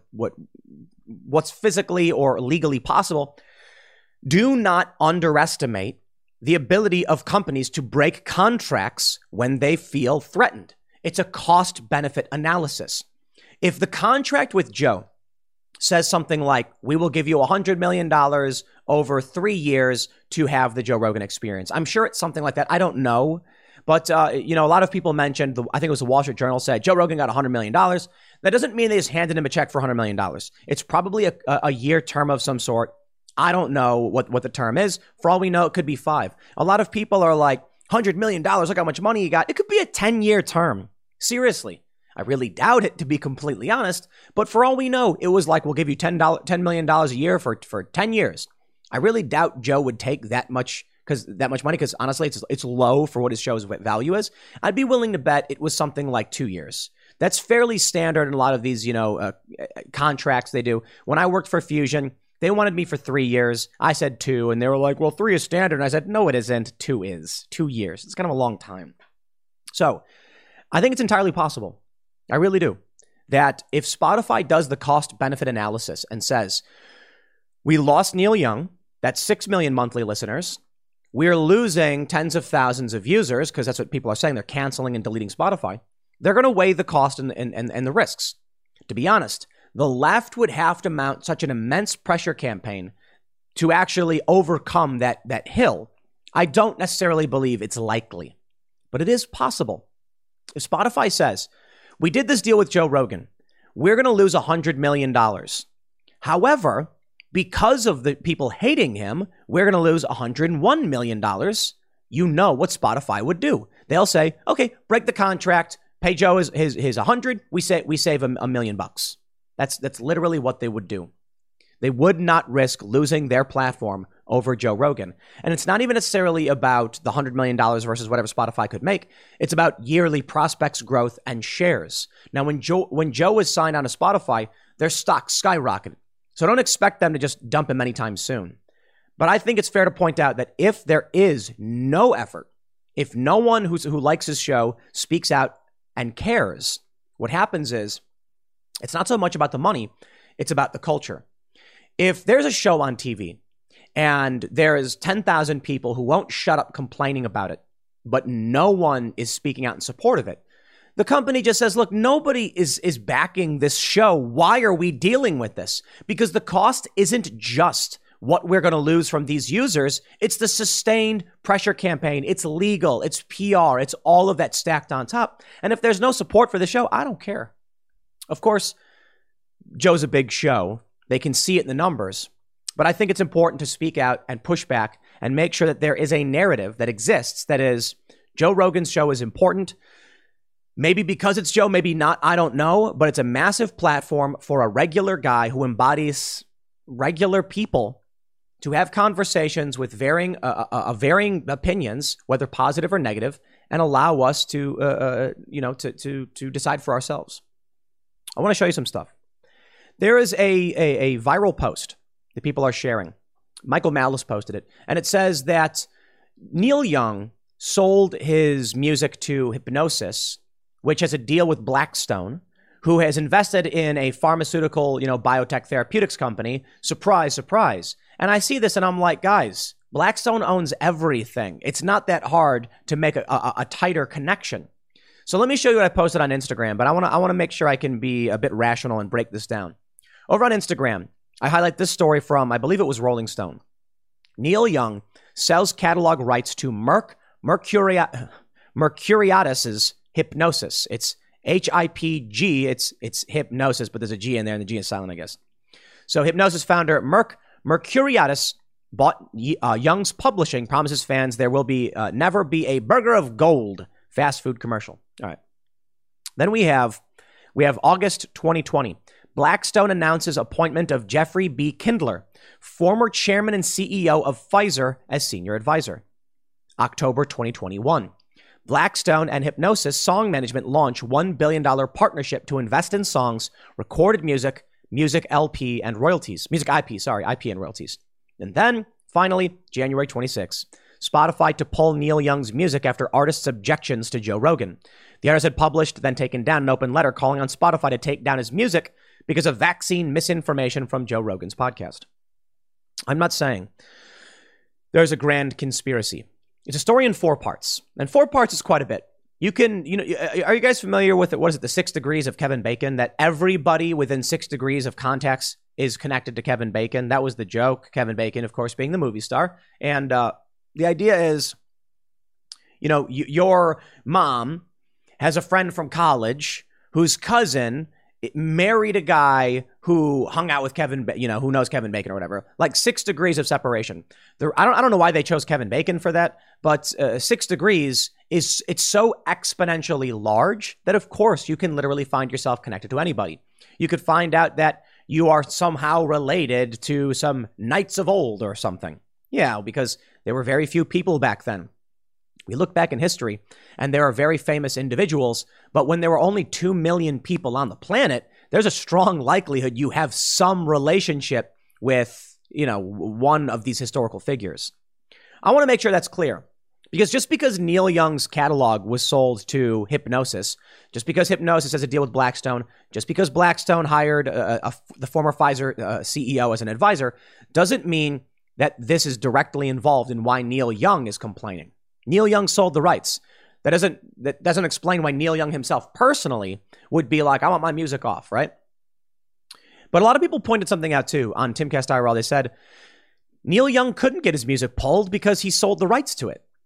what's physically or legally possible. Do not underestimate the ability of companies to break contracts when they feel threatened. It's a cost-benefit analysis. If the contract with Joe says something like, we will give you $100 million over 3 years to have the Joe Rogan experience. I'm sure it's something like that. I don't know. But, a lot of people mentioned, I think it was the Wall Street Journal said, Joe Rogan got $100 million. That doesn't mean they just handed him a check for $100 million. It's probably a year term of some sort. I don't know what the term is. For all we know, it could be 5. A lot of people are like, $100 million, look how much money you got. It could be a 10-year term. Seriously. I really doubt it, to be completely honest. But for all we know, it was like, we'll give you $10 million a year for 10 years. I really doubt Joe would take that much money, because honestly, it's low for what his show's value is. I'd be willing to bet it was something like 2 years. That's fairly standard in a lot of these, contracts they do. When I worked for Fusion, they wanted me for 3 years. I said 2, and they were like, well, 3 is standard. And I said, no, it isn't. 2 is. 2 years. It's kind of a long time. So I think it's entirely possible. I really do. That if Spotify does the cost-benefit analysis and says, we lost Neil Young, that's 6 million monthly listeners. We're losing tens of thousands of users, because that's what people are saying. They're canceling and deleting Spotify. They're going to weigh the cost and the risks. To be honest, the left would have to mount such an immense pressure campaign to actually overcome that hill. I don't necessarily believe it's likely. but it is possible. If Spotify says, we did this deal with Joe Rogan, we're going to lose $100 million. However, because of the people hating him, we're going to lose $101 million. You know what Spotify would do. They'll say, okay, break the contract, pay Joe his 100, we save him $1 million. That's literally what they would do. They would not risk losing their platform over Joe Rogan. And it's not even necessarily about the $100 million versus whatever Spotify could make. It's about yearly prospects growth and shares. Now, when Joe was signed on to Spotify, their stock skyrocketed. So don't expect them to just dump him anytime soon. But I think it's fair to point out that if there is no effort, if no one who likes his show speaks out and cares, what happens is it's not so much about the money, it's about the culture. If there's a show on TV and there is 10,000 people who won't shut up complaining about it, but no one is speaking out in support of it, the company just says, look, nobody is backing this show. Why are we dealing with this? Because the cost isn't just what we're going to lose from these users. It's the sustained pressure campaign. It's legal. It's PR. It's all of that stacked on top. And if there's no support for the show, I don't care. Of course, Joe's a big show. They can see it in the numbers. But I think it's important to speak out and push back and make sure that there is a narrative that exists that is, Joe Rogan's show is important. Maybe because it's Joe, maybe not, I don't know. But it's a massive platform for a regular guy who embodies regular people to have conversations with varying opinions, whether positive or negative, and allow us to decide for ourselves. I want to show you some stuff. There is a viral post that people are sharing. Michael Malice posted it, and it says that Neil Young sold his music to Hipgnosis, which has a deal with Blackstone, who has invested in a pharmaceutical, biotech therapeutics company. Surprise, surprise. And I see this and I'm like, guys, Blackstone owns everything. It's not that hard to make a tighter connection. So let me show you what I posted on Instagram, but I want to make sure I can be a bit rational and break this down. Over on Instagram, I highlight this story from, I believe it was Rolling Stone. Neil Young sells catalog rights to Mercuriadis's Hipgnosis. It's HIPG. It's Hypnosis, but there's a G in there, and the G is silent, I guess. So Hipgnosis founder Mercuriadis bought Young's publishing, promises fans there will be never be a burger of gold fast food commercial. All right. Then we have August 2020. Blackstone announces appointment of Jeffrey B. Kindler, former chairman and CEO of Pfizer, as senior advisor. October 2021. Blackstone and Hipgnosis Song Management launch $1 billion partnership to invest in songs, recorded music LP and royalties. Music IP and royalties. And then, finally, January 26. Spotify to pull Neil Young's music after artists' objections to Joe Rogan. The artist had published, then taken down an open letter calling on Spotify to take down his music because of vaccine misinformation from Joe Rogan's podcast. I'm not saying there's a grand conspiracy. It's a story in 4 parts, and 4 parts is quite a bit. You can, are you guys familiar with it? What is it? The 6 degrees of Kevin Bacon, that everybody within 6 degrees of context is connected to Kevin Bacon. That was the joke. Kevin Bacon, of course, being the movie star. And the idea is, your mom has a friend from college whose cousin married a guy who hung out with Kevin, who knows Kevin Bacon or whatever. Like 6 degrees of separation. I don't know why they chose Kevin Bacon for that, but 6 degrees it's so exponentially large that of course you can literally find yourself connected to anybody. You could find out that you are somehow related to some knights of old or something. Yeah, because there were very few people back then. We look back in history and there are very famous individuals, but when there were only 2 million people on the planet, there's a strong likelihood you have some relationship with, one of these historical figures. I want to make sure that's clear, because just because Neil Young's catalog was sold to Hipgnosis, just because Hipgnosis has a deal with Blackstone, just because Blackstone hired the former Pfizer CEO as an advisor, doesn't mean that this is directly involved in why Neil Young is complaining. Neil Young sold the rights. That doesn't explain why Neil Young himself personally would be like, I want my music off, right? But a lot of people pointed something out too on Timcast IRL. They said Neil Young couldn't get his music pulled because he sold the rights to it.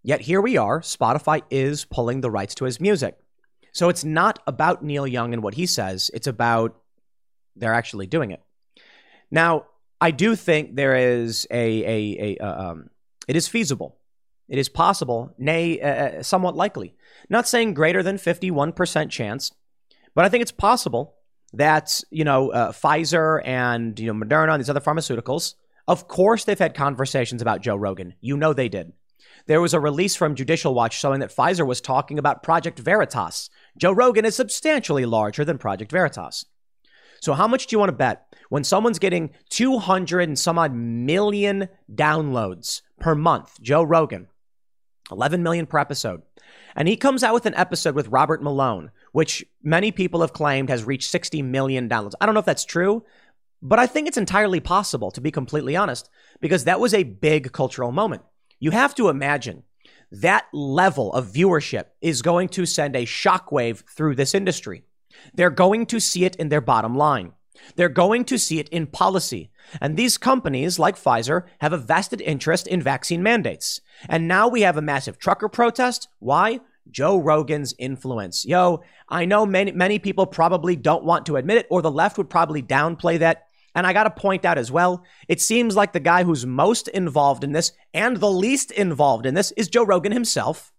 Yet here we are. Spotify is pulling the rights to his music. So it's not about Neil Young and what he says. It's about they're actually doing it. Now, I do think there is it is feasible. It is possible, nay, somewhat likely. Not saying greater than 51% chance, but I think it's possible that, Pfizer and, Moderna and these other pharmaceuticals, of course, they've had conversations about Joe Rogan. They did. There was a release from Judicial Watch showing that Pfizer was talking about Project Veritas. Joe Rogan is substantially larger than Project Veritas. So how much do you want to bet when someone's getting 200 and some odd million downloads per month, Joe Rogan, 11 million per episode, and he comes out with an episode with Robert Malone, which many people have claimed has reached 60 million downloads. I don't know if that's true, but I think it's entirely possible, to be completely honest, because that was a big cultural moment. You have to imagine that level of viewership is going to send a shockwave through this industry. They're going to see it in their bottom line. They're going to see it in policy. And these companies like Pfizer have a vested interest in vaccine mandates. And now we have a massive trucker protest. Why? Joe Rogan's influence. I know many people probably don't want to admit it, or the left would probably downplay that. And I got to point out as well, it seems like the guy who's most involved in this and the least involved in this is Joe Rogan himself.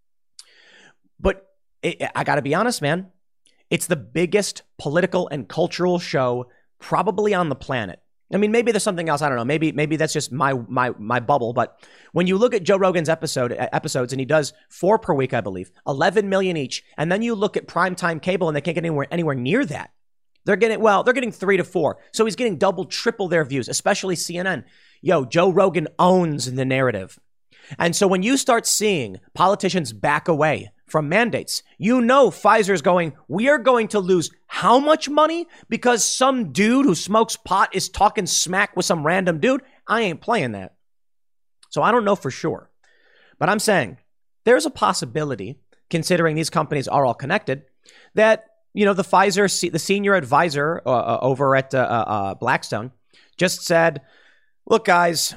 But I got to be honest, man. It's the biggest political and cultural show probably on the planet. I mean, maybe there's something else. I don't know. Maybe that's just my bubble. But when you look at Joe Rogan's episodes, and he does 4 per week, I believe, 11 million each. And then you look at primetime cable and they can't get anywhere near that. They're getting 3 to 4. So he's getting double, triple their views, especially CNN. Joe Rogan owns the narrative. And so when you start seeing politicians back away from mandates, Pfizer's going, we are going to lose how much money because some dude who smokes pot is talking smack with some random dude? I ain't playing that. So I don't know for sure. But I'm saying there's a possibility, considering these companies are all connected, that, the Pfizer, the senior advisor over at Blackstone just said, look, guys,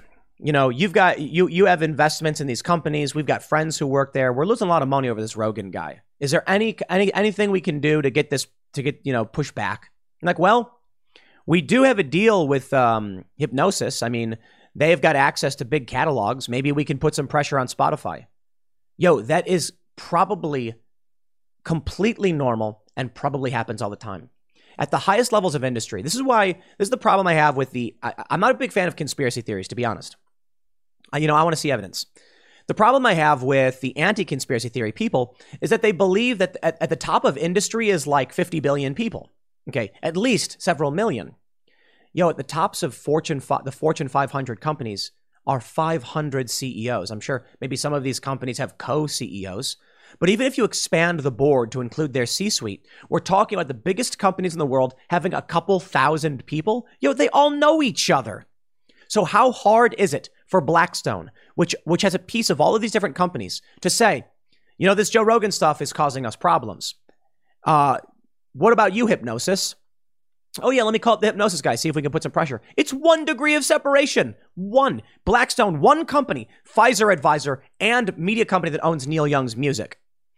you have investments in these companies. We've got friends who work there. We're losing a lot of money over this Rogan guy. Is there anything we can do to get push back? I'm like, well, we do have a deal with Hypnosis. I mean, they've got access to big catalogs. Maybe we can put some pressure on Spotify. That is probably completely normal and probably happens all the time. At the highest levels of industry, this is the problem I have with I'm not a big fan of conspiracy theories, to be honest. I want to see evidence. The problem I have with the anti-conspiracy theory people is that they believe that at the top of industry is like 50 billion people. Okay, at least several million. At the tops of the Fortune 500 companies are 500 CEOs. I'm sure maybe some of these companies have co-CEOs. But even if you expand the board to include their C-suite, we're talking about the biggest companies in the world having a couple thousand people. They all know each other. So how hard is it for Blackstone, which has a piece of all of these different companies, to say, this Joe Rogan stuff is causing us problems? What about you, Hypnosis? Oh, yeah, let me call it the Hypnosis guy, see if we can put some pressure. It's 1 degree of separation. 1. Blackstone, 1 company, Pfizer advisor, and media company that owns Neil Young's music.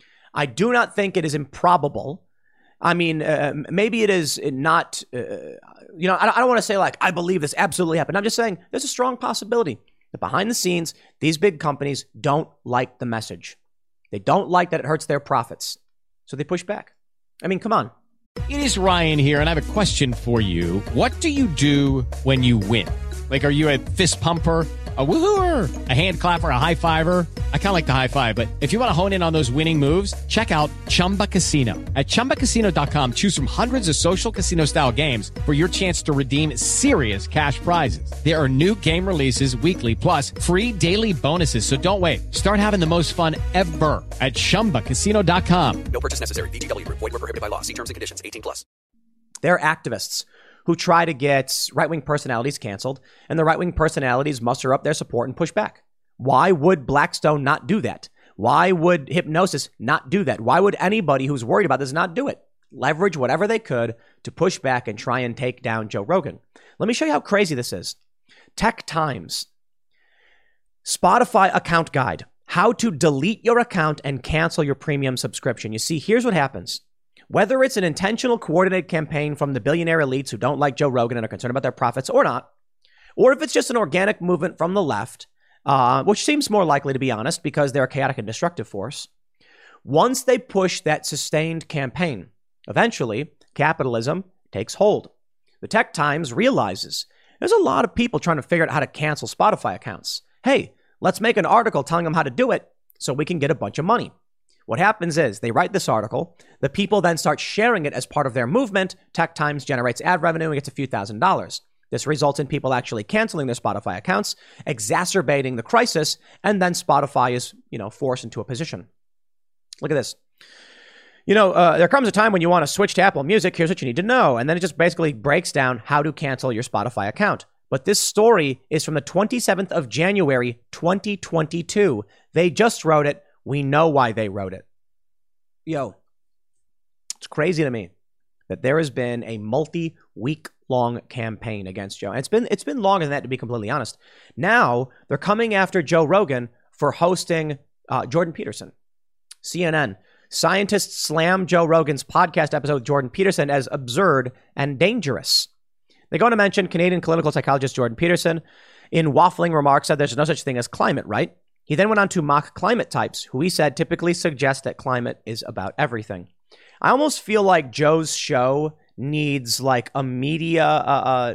I do not think it is improbable. I mean, maybe it is not, I don't want to say I believe this absolutely happened. I'm just saying there's a strong possibility that behind the scenes, these big companies don't like the message. They don't like that it hurts their profits. So they push back. I mean, come on. It is Ryan here, and I have a question for you. What do you do when you win? Are you a fist pumper, a woohooer, a hand clapper, a high fiver? I kind of like the high five, but if you want to hone in on those winning moves, check out Chumba Casino. At ChumbaCasino.com, choose from hundreds of social casino style games for your chance to redeem serious cash prizes. There are new game releases weekly, plus free daily bonuses. So don't wait. Start having the most fun ever at ChumbaCasino.com. No purchase necessary. VGW Group. Void where prohibited by law. See terms and conditions. 18+. They're activists who try to get right-wing personalities canceled, and the right-wing personalities muster up their support and push back. Why would Blackstone not do that? Why would Hypnosis not do that? Why would anybody who's worried about this not do it? Leverage whatever they could to push back and try and take down Joe Rogan. Let me show you how crazy this is. Tech Times. Spotify account guide. how to delete your account and cancel your premium subscription. You see, here's what happens. Whether it's an intentional coordinated campaign from the billionaire elites who don't like Joe Rogan and are concerned about their profits or not, or if it's just an organic movement from the left, which seems more likely to be honest because they're a chaotic and destructive force, once they push that sustained campaign, eventually capitalism takes hold. The Tech Times realizes there's a lot of people trying to figure out how to cancel Spotify accounts. Hey, let's make an article telling them how to do it so we can get a bunch of money. What happens is they write this article. The people then start sharing it as part of their movement. Tech Times generates ad revenue and gets a few $1,000s. This results in people actually canceling their Spotify accounts, exacerbating the crisis, and then Spotify is, forced into a position. Look at this. There comes a time when you want to switch to Apple Music. Here's what you need to know. And then it just basically breaks down how to cancel your Spotify account. But this story is from the 27th of January, 2022. They just wrote it. We know why they wrote it. It's crazy to me that there has been a multi-week-long campaign against Joe. And it's been longer than that, to be completely honest. Now they're coming after Joe Rogan for hosting Jordan Peterson. CNN. Scientists slam Joe Rogan's podcast episode with Jordan Peterson as absurd and dangerous. They go on to mention Canadian clinical psychologist Jordan Peterson in waffling remarks said there's no such thing as climate, right? He then went on to mock climate types, who he said typically suggest that climate is about everything. I almost feel like Joe's show needs like a media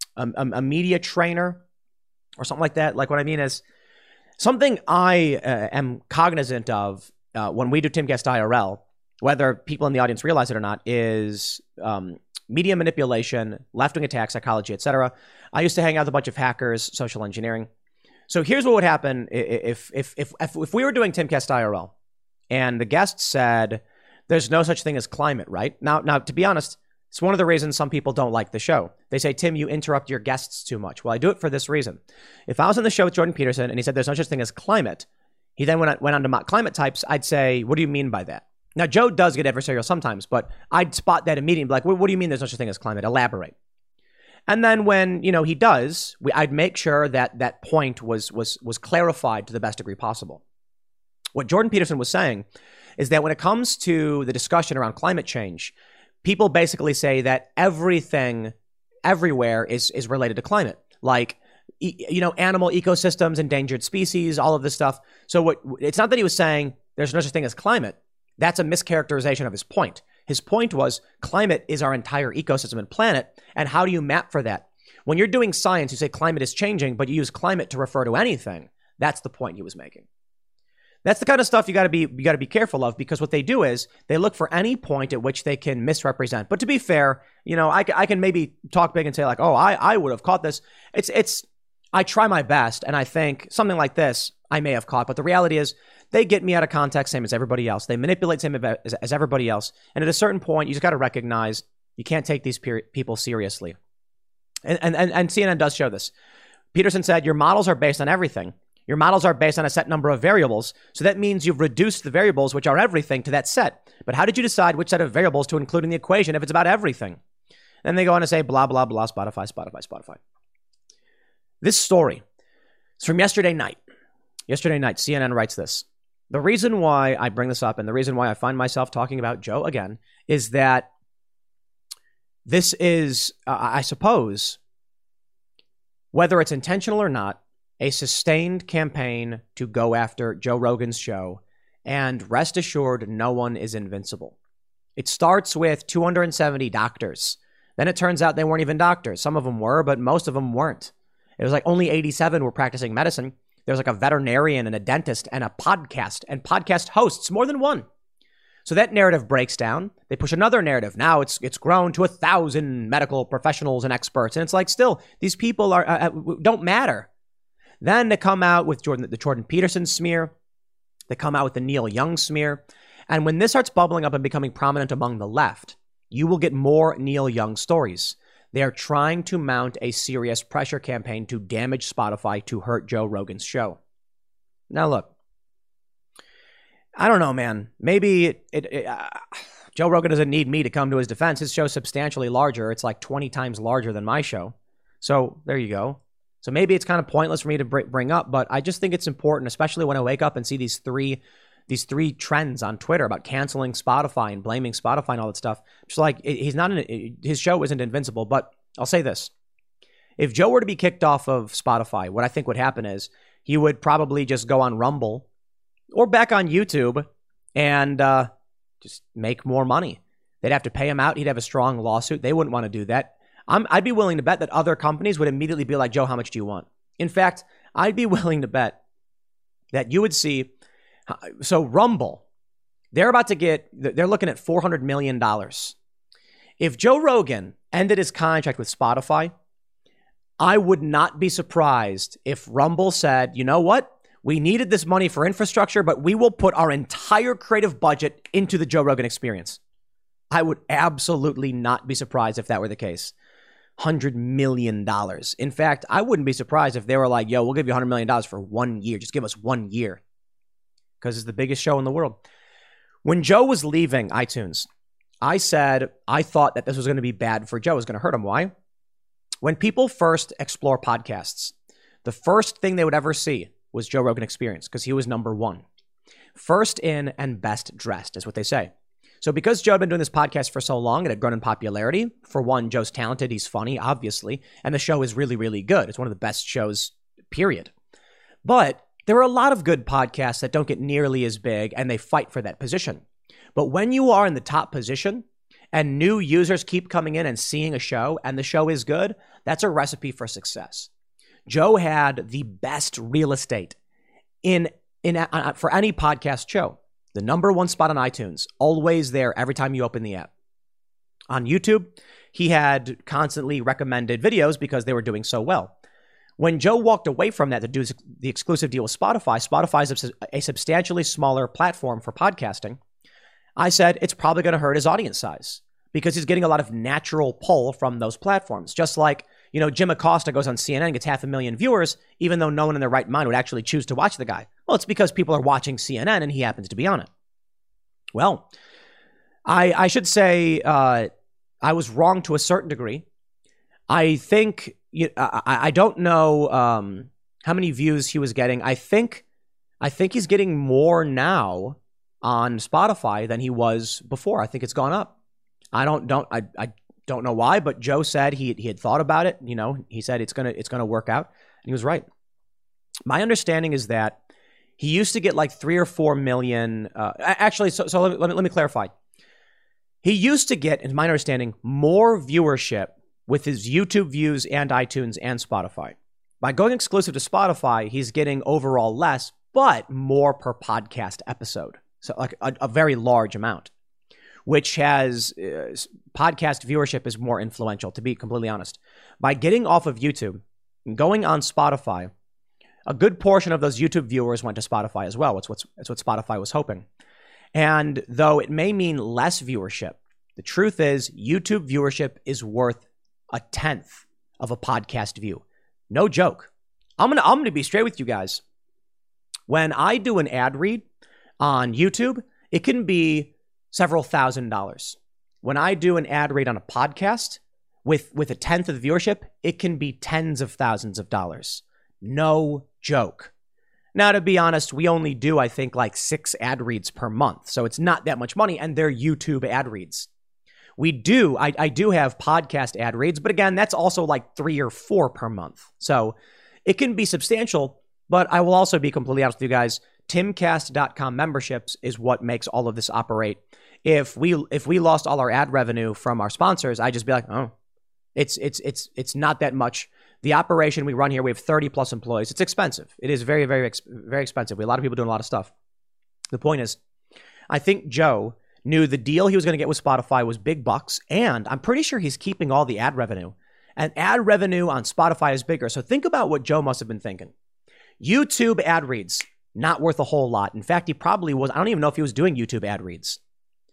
trainer or something like that. Like what I mean is something I am cognizant of when we do Timcast IRL, whether people in the audience realize it or not, is media manipulation, left-wing attack, psychology, etc. I used to hang out with a bunch of hackers, social engineering. So here's what would happen if we were doing Timcast IRL and the guest said, there's no such thing as climate, right? Now, to be honest, it's one of the reasons some people don't like the show. They say, Tim, you interrupt your guests too much. Well, I do it for this reason. If I was on the show with Jordan Peterson and he said there's no such thing as climate, he then went on to mock climate types, I'd say, what do you mean by that? Now, Joe does get adversarial sometimes, but I'd spot that immediately and be like, what do you mean there's no such thing as climate? Elaborate. And then when, he does, I'd make sure that point was clarified to the best degree possible. What Jordan Peterson was saying is that when it comes to the discussion around climate change, people basically say that everything everywhere is related to climate, like, animal ecosystems, endangered species, all of this stuff. So it's not that he was saying there's no such thing as climate. That's a mischaracterization of his point. His point was climate is our entire ecosystem and planet. And how do you map for that? When you're doing science, you say climate is changing, but you use climate to refer to anything. That's the point he was making. That's the kind of stuff you got to be careful of, because what they do is they look for any point at which they can misrepresent. But to be fair, I can maybe talk big and say like, oh, I would have caught this. I try my best, and I think something like this I may have caught. But the reality is they get me out of context, same as everybody else. They manipulate same as everybody else. And at a certain point, you just got to recognize you can't take these people seriously. And CNN does show this. Peterson said, your models are based on everything. Your models are based on a set number of variables. So that means you've reduced the variables, which are everything, to that set. But how did you decide which set of variables to include in the equation if it's about everything? Then they go on to say, blah, blah, blah, Spotify. This story is from yesterday night. Yesterday night, CNN writes this. The reason why I bring this up and the reason why I find myself talking about Joe again is that this is, I suppose, whether it's intentional or not, a sustained campaign to go after Joe Rogan's show. And rest assured, no one is invincible. It starts with 270 doctors. Then it turns out they weren't even doctors. Some of them were, but most of them weren't. It was like only 87 were practicing medicine. There's like a veterinarian and a dentist and a podcast hosts, more than one. So that narrative breaks down. They push another narrative. Now it's grown to 1,000 medical professionals and experts. And it's like, still, these people don't matter. Then they come out with the Jordan Peterson smear. They come out with the Neil Young smear. And when this starts bubbling up and becoming prominent among the left, you will get more Neil Young stories. They are trying to mount a serious pressure campaign to damage Spotify to hurt Joe Rogan's show. Now, look, I don't know, man. Maybe Joe Rogan doesn't need me to come to his defense. His show's substantially larger. It's like 20 times larger than my show. So there you go. So maybe it's kind of pointless for me to bring up, but I just think it's important, especially when I wake up and see these three trends on Twitter about canceling Spotify and blaming Spotify and all that stuff. Just like his show isn't invincible, but I'll say this. If Joe were to be kicked off of Spotify, what I think would happen is he would probably just go on Rumble or back on YouTube and just make more money. They'd have to pay him out. He'd have a strong lawsuit. They wouldn't want to do that. I'd be willing to bet that other companies would immediately be like, Joe, how much do you want? In fact, I'd be willing to bet that you would see. So Rumble, they're looking at $400 million. If Joe Rogan ended his contract with Spotify, I would not be surprised if Rumble said, you know what? We needed this money for infrastructure, but we will put our entire creative budget into the Joe Rogan Experience. I would absolutely not be surprised if that were the case. $100 million. In fact, I wouldn't be surprised if they were like, yo, we'll give you $100 million for 1 year. Just give us 1 year. Because it's the biggest show in the world. When Joe was leaving iTunes, I said I thought that this was going to be bad for Joe. It was going to hurt him. Why? When people first explore podcasts, the first thing they would ever see was Joe Rogan Experience because he was number one. First in and best dressed is what they say. So because Joe had been doing this podcast for so long, it had grown in popularity. For one, Joe's talented. He's funny, obviously. And the show is really, really good. It's one of the best shows, period. But there are a lot of good podcasts that don't get nearly as big, and they fight for that position. But when you are in the top position and new users keep coming in and seeing a show, and the show is good, that's a recipe for success. Joe had the best real estate for any podcast show. The number one spot on iTunes, always there every time you open the app. On YouTube, he had constantly recommended videos because they were doing so well. When Joe walked away from that to do the exclusive deal with Spotify, Spotify is a substantially smaller platform for podcasting. I said it's probably going to hurt his audience size because he's getting a lot of natural pull from those platforms. Just like, Jim Acosta goes on CNN and gets 500,000 viewers, even though no one in their right mind would actually choose to watch the guy. Well, it's because people are watching CNN and he happens to be on it. Well, I should say I was wrong to a certain degree. I think I don't know how many views he was getting. I think he's getting more now on Spotify than he was before. I think it's gone up. I don't know why, but Joe said he had thought about it. He said it's gonna work out, and he was right. My understanding is that he used to get like 3 or 4 million. Actually, so let me clarify. He used to get, in my understanding, more viewership with his YouTube views and iTunes and Spotify. By going exclusive to Spotify, he's getting overall less, but more per podcast episode. So like a very large amount, which has podcast viewership is more influential, to be completely honest. By getting off of YouTube and going on Spotify, a good portion of those YouTube viewers went to Spotify as well. That's what Spotify was hoping. And though it may mean less viewership, the truth is YouTube viewership is worth 1/10 of a podcast view. No joke. I'm gonna be straight with you guys. When I do an ad read on YouTube, it can be several $1,000s. When I do an ad read on a podcast with 1/10 of the viewership, it can be tens of thousands of dollars. No joke. Now, to be honest, we only do, I think, like 6 ad reads per month. So it's not that much money, and they're YouTube ad reads. I do have podcast ad reads, but again, that's also like 3 or 4 per month. So it can be substantial, but I will also be completely honest with you guys. Timcast.com memberships is what makes all of this operate. If we lost all our ad revenue from our sponsors, I'd just be like, oh, it's not that much. The operation we run here, we have 30 plus employees. It's expensive. It is very, very, very expensive. We have a lot of people doing a lot of stuff. The point is, I think Joe knew the deal he was going to get with Spotify was big bucks, and I'm pretty sure he's keeping all the ad revenue. And ad revenue on Spotify is bigger. So think about what Joe must have been thinking. YouTube ad reads, not worth a whole lot. In fact, he probably was. I don't even know if he was doing YouTube ad reads.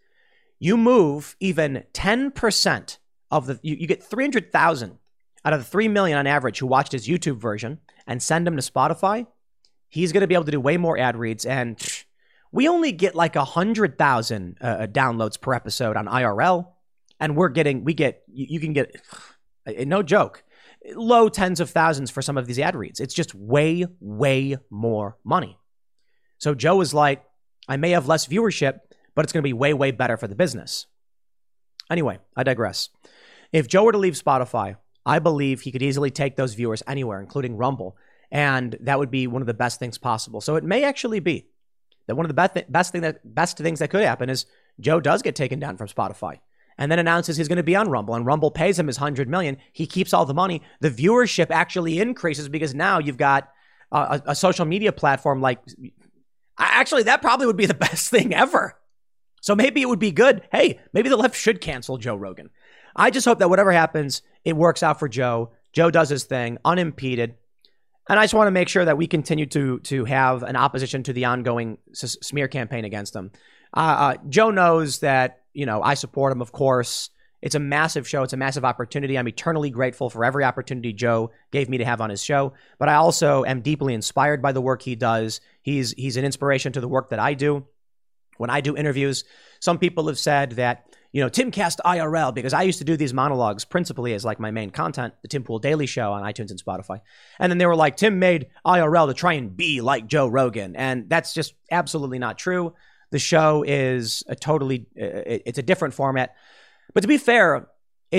You move even 10% of you get 300,000 out of the 3 million on average who watched his YouTube version and send them to Spotify. He's going to be able to do way more ad reads. And we only get like 100,000 downloads per episode on IRL. And you can get, no joke. low tens of thousands for some of these ad reads. It's just way, way more money. So Joe is like, I may have less viewership, but it's going to be way, way better for the business. Anyway, I digress. If Joe were to leave Spotify, I believe he could easily take those viewers anywhere, including Rumble, and that would be one of the best things possible. So it may actually be that one of the best things that could happen is Joe does get taken down from Spotify and then announces he's going to be on Rumble, and Rumble pays him his $100 million. He keeps all the money. The viewership actually increases because now you've got a social media platform like... Actually, that probably would be the best thing ever. So maybe it would be good. Hey, maybe the left should cancel Joe Rogan. I just hope that whatever happens, it works out for Joe. Joe does his thing, unimpeded. And I just want to make sure that we continue to have an opposition to the ongoing smear campaign against him. Joe knows that, I support him, of course. It's a massive show. It's a massive opportunity. I'm eternally grateful for every opportunity Joe gave me to have on his show. But I also am deeply inspired by the work he does. He's an inspiration to the work that I do. When I do interviews, some people have said that, Timcast IRL, because I used to do these monologues principally as like my main content, the Tim Pool Daily Show on iTunes and Spotify. And then they were like, Tim made IRL to try and be like Joe Rogan. And that's just absolutely not true. The show is it's a different format. But to be fair,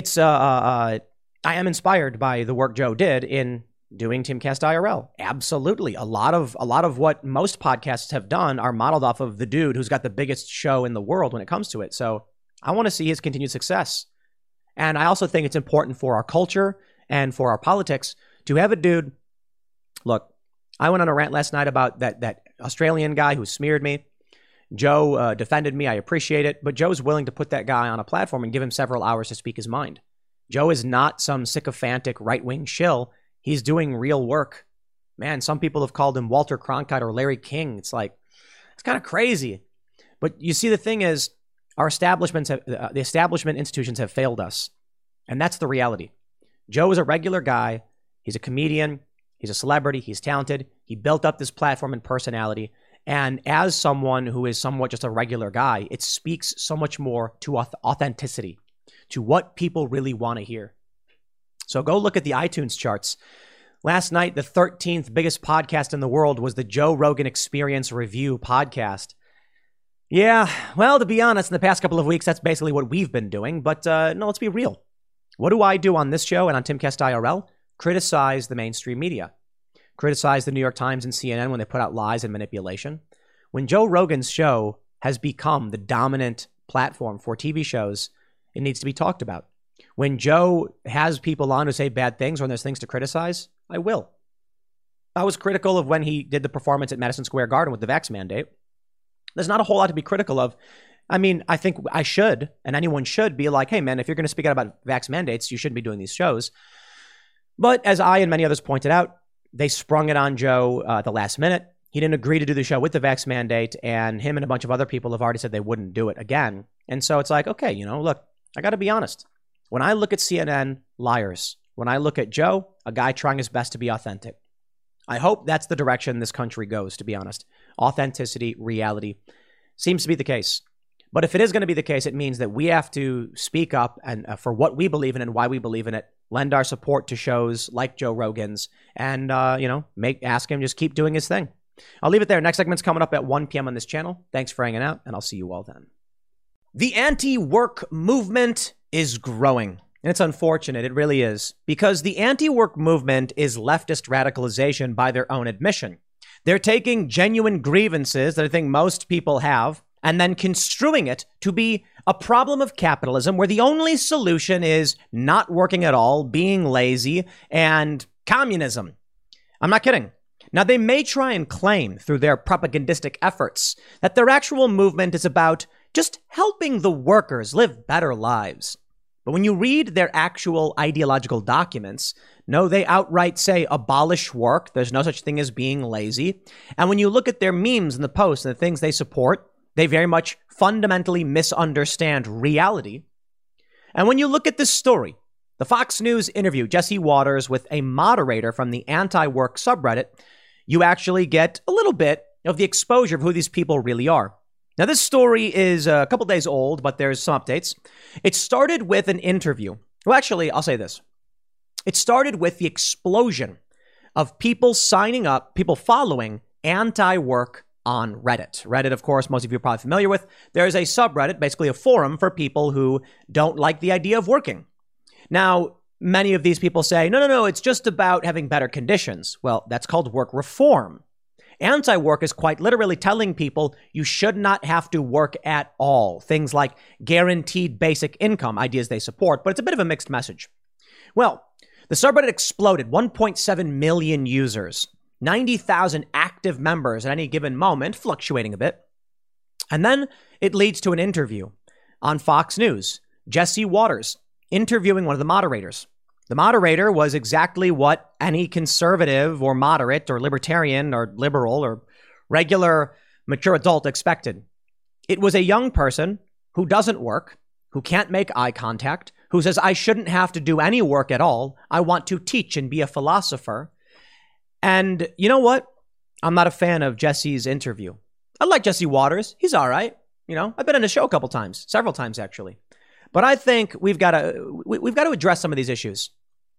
I am inspired by the work Joe did in doing Timcast IRL. Absolutely. A lot of what most podcasts have done are modeled off of the dude who's got the biggest show in the world when it comes to it. So I want to see his continued success. And I also think it's important for our culture and for our politics to have a dude. Look, I went on a rant last night about that Australian guy who smeared me. Joe defended me. I appreciate it. But Joe's willing to put that guy on a platform and give him several hours to speak his mind. Joe is not some sycophantic right-wing shill. He's doing real work. Man, some people have called him Walter Cronkite or Larry King. It's kind of crazy. But you see, the thing is, the establishment institutions have failed us. And that's the reality. Joe is a regular guy. He's a comedian. He's a celebrity. He's talented. He built up this platform and personality. And as someone who is somewhat just a regular guy, it speaks so much more to authenticity, to what people really want to hear. So go look at the iTunes charts. Last night, the 13th biggest podcast in the world was the Joe Rogan Experience Review podcast. Yeah, well, to be honest, in the past couple of weeks, that's basically what we've been doing. But no, let's be real. What do I do on this show and on Timcast IRL? Criticize the mainstream media. Criticize the New York Times and CNN when they put out lies and manipulation. When Joe Rogan's show has become the dominant platform for TV shows, it needs to be talked about. When Joe has people on who say bad things, when there's things to criticize, I will. I was critical of when he did the performance at Madison Square Garden with the vax mandate. There's not a whole lot to be critical of. I mean, I think I should, and anyone should be like, hey, man, if you're going to speak out about vax mandates, you shouldn't be doing these shows. But as I and many others pointed out, they sprung it on Joe at the last minute. He didn't agree to do the show with the vax mandate, and him and a bunch of other people have already said they wouldn't do it again. And so it's like, okay, look, I got to be honest. When I look at CNN, liars. When I look at Joe, a guy trying his best to be authentic. I hope that's the direction this country goes, to be honest. Authenticity, reality. Seems to be the case. But if it is going to be the case, it means that we have to speak up and for what we believe in and why we believe in it. Lend our support to shows like Joe Rogan's and, ask him just keep doing his thing. I'll leave it there. Next segment's coming up at 1 p.m. on this channel. Thanks for hanging out, and I'll see you all then. The anti-work movement is growing. And it's unfortunate, it really is, because the anti-work movement is leftist radicalization by their own admission. They're taking genuine grievances that I think most people have and then construing it to be a problem of capitalism where the only solution is not working at all, being lazy, and communism. I'm not kidding. Now, they may try and claim through their propagandistic efforts that their actual movement is about just helping the workers live better lives. But when you read their actual ideological documents, no, they outright say abolish work. There's no such thing as being lazy. And when you look at their memes and the posts and the things they support, they very much fundamentally misunderstand reality. And when you look at this story, the Fox News interview Jesse Waters with a moderator from the anti-work subreddit, you actually get a little bit of the exposure of who these people really are. Now, this story is a couple days old, but there's some updates. It started with an interview. Well, actually, I'll say this. It started with the explosion of people signing up, people following anti-work on Reddit. Reddit, of course, most of you are probably familiar with. There's a subreddit, basically a forum for people who don't like the idea of working. Now, many of these people say, no, it's just about having better conditions. Well, that's called work reform. Anti-work is quite literally telling people you should not have to work at all. Things like guaranteed basic income, ideas they support, but it's a bit of a mixed message. Well, the subreddit exploded, 1.7 million users, 90,000 active members at any given moment, fluctuating a bit. And then it leads to an interview on Fox News. Jesse Waters interviewing one of the moderators. The moderator was exactly what any conservative or moderate or libertarian or liberal or regular mature adult expected. It was a young person who doesn't work, who can't make eye contact, who says, I shouldn't have to do any work at all. I want to teach and be a philosopher. And you know what? I'm not a fan of Jesse's interview. I like Jesse Waters. He's all right. I've been on his show a couple times, several times actually. But I think we've got to address some of these issues.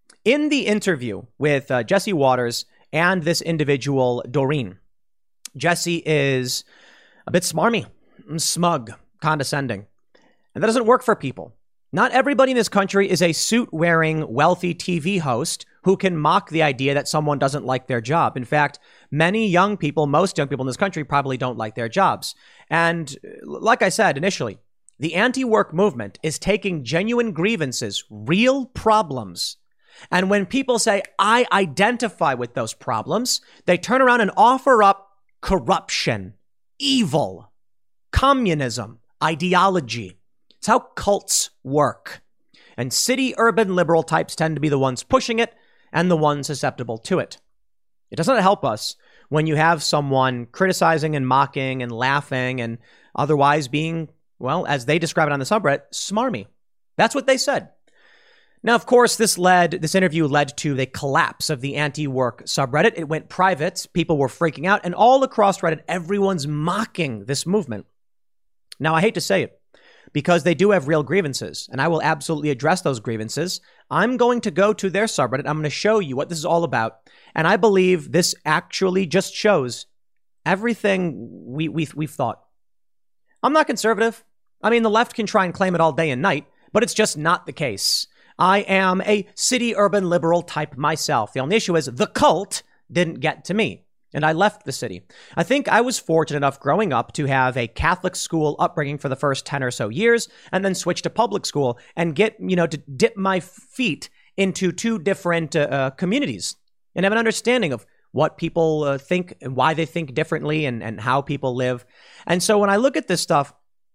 In the interview with Jesse Waters and this individual, Doreen, Jesse is a bit smarmy, smug, condescending. And that doesn't work for people. Not everybody in this country is a suit-wearing, wealthy TV host who can mock the idea that someone doesn't like their job. In fact, most young people in this country probably don't like their jobs. And like I said initially, the anti-work movement is taking genuine grievances, real problems. And when people say, I identify with those problems, they turn around and offer up corruption, evil, communism, ideology. It's how cults work. And city urban liberal types tend to be the ones pushing it and the ones susceptible to it. It doesn't help us when you have someone criticizing and mocking and laughing and otherwise being, well, as they describe it on the subreddit, smarmy. That's what they said. Now, of course, this interview led to the collapse of the anti-work subreddit. It went private. People were freaking out. And all across Reddit, everyone's mocking this movement. Now, I hate to say it, because they do have real grievances, and I will absolutely address those grievances. I'm going to go to their subreddit. I'm going to show you what this is all about. And I believe this actually just shows everything we've thought. I'm not conservative. I mean, the left can try and claim it all day and night, but it's just not the case. I am a city urban liberal type myself. The only issue is the cult didn't get to me, and I left the city. I think I was fortunate enough growing up to have a Catholic school upbringing for the first 10 or so years, and then switch to public school and get, to dip my feet into two different communities and have an understanding of what people think and why they think differently and how people live. And so when I look at this stuff,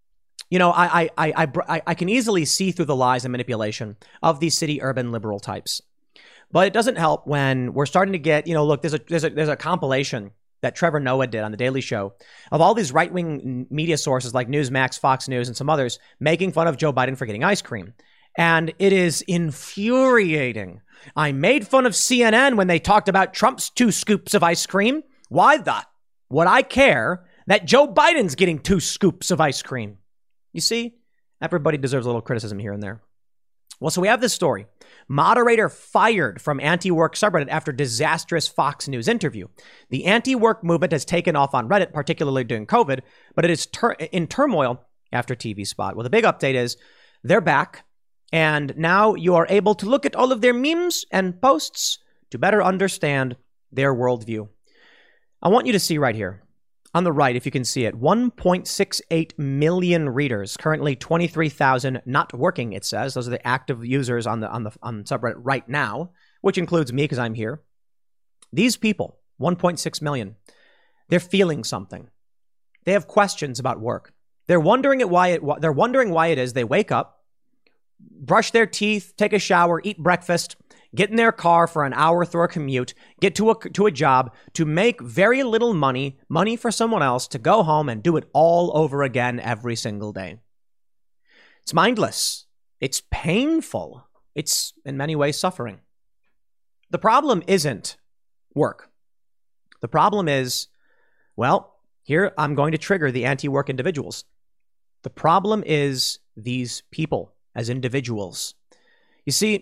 I can easily see through the lies and manipulation of these city urban liberal types. But it doesn't help when we're starting to get, look, there's a compilation that Trevor Noah did on The Daily Show of all these right-wing media sources like Newsmax, Fox News, and some others making fun of Joe Biden for getting ice cream. And it is infuriating. I made fun of CNN when they talked about Trump's 2 scoops of ice cream. Why would I care that Joe Biden's getting 2 scoops of ice cream? You see, everybody deserves a little criticism here and there. Well, so we have this story. Moderator fired from anti-work subreddit after disastrous Fox News interview. The anti-work movement has taken off on Reddit, particularly during COVID, but it is in turmoil after TV spot. Well, the big update is they're back, and now you are able to look at all of their memes and posts to better understand their worldview. I want you to see right here. On the right, if you can see it, 1.68 million readers, currently 23,000 not working, it says. Those are the active users on the subreddit right now, which includes me because I'm here. These people, 1.6 million, they're feeling something. They have questions about work. They're wondering why it is they wake up, brush their teeth, take a shower, eat breakfast, get in their car for an hour through a commute, get to a job, to make very little money for someone else, to go home and do it all over again every single day. It's mindless. It's painful. It's, in many ways, suffering. The problem isn't work. The problem is, well, here I'm going to trigger the anti-work individuals. The problem is these people as individuals. You see,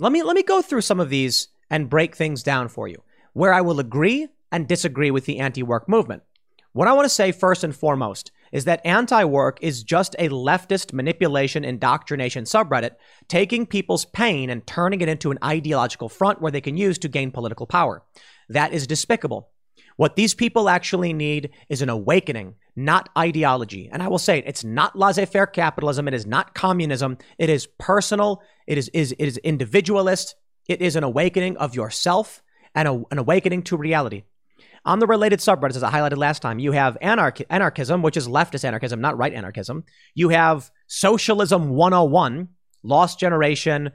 Let me go through some of these and break things down for you, where I will agree and disagree with the anti-work movement. What I want to say first and foremost is that anti-work is just a leftist manipulation indoctrination subreddit, taking people's pain and turning it into an ideological front where they can use to gain political power. That is despicable. What these people actually need is an awakening, not ideology. And I will say it's not laissez-faire capitalism. It is not communism. It is personal. It is individualist. It is an awakening of yourself and an awakening to reality. On the related subreddits, as I highlighted last time, you have anarchism, which is leftist anarchism, not right anarchism. You have Socialism 101, Lost Generation,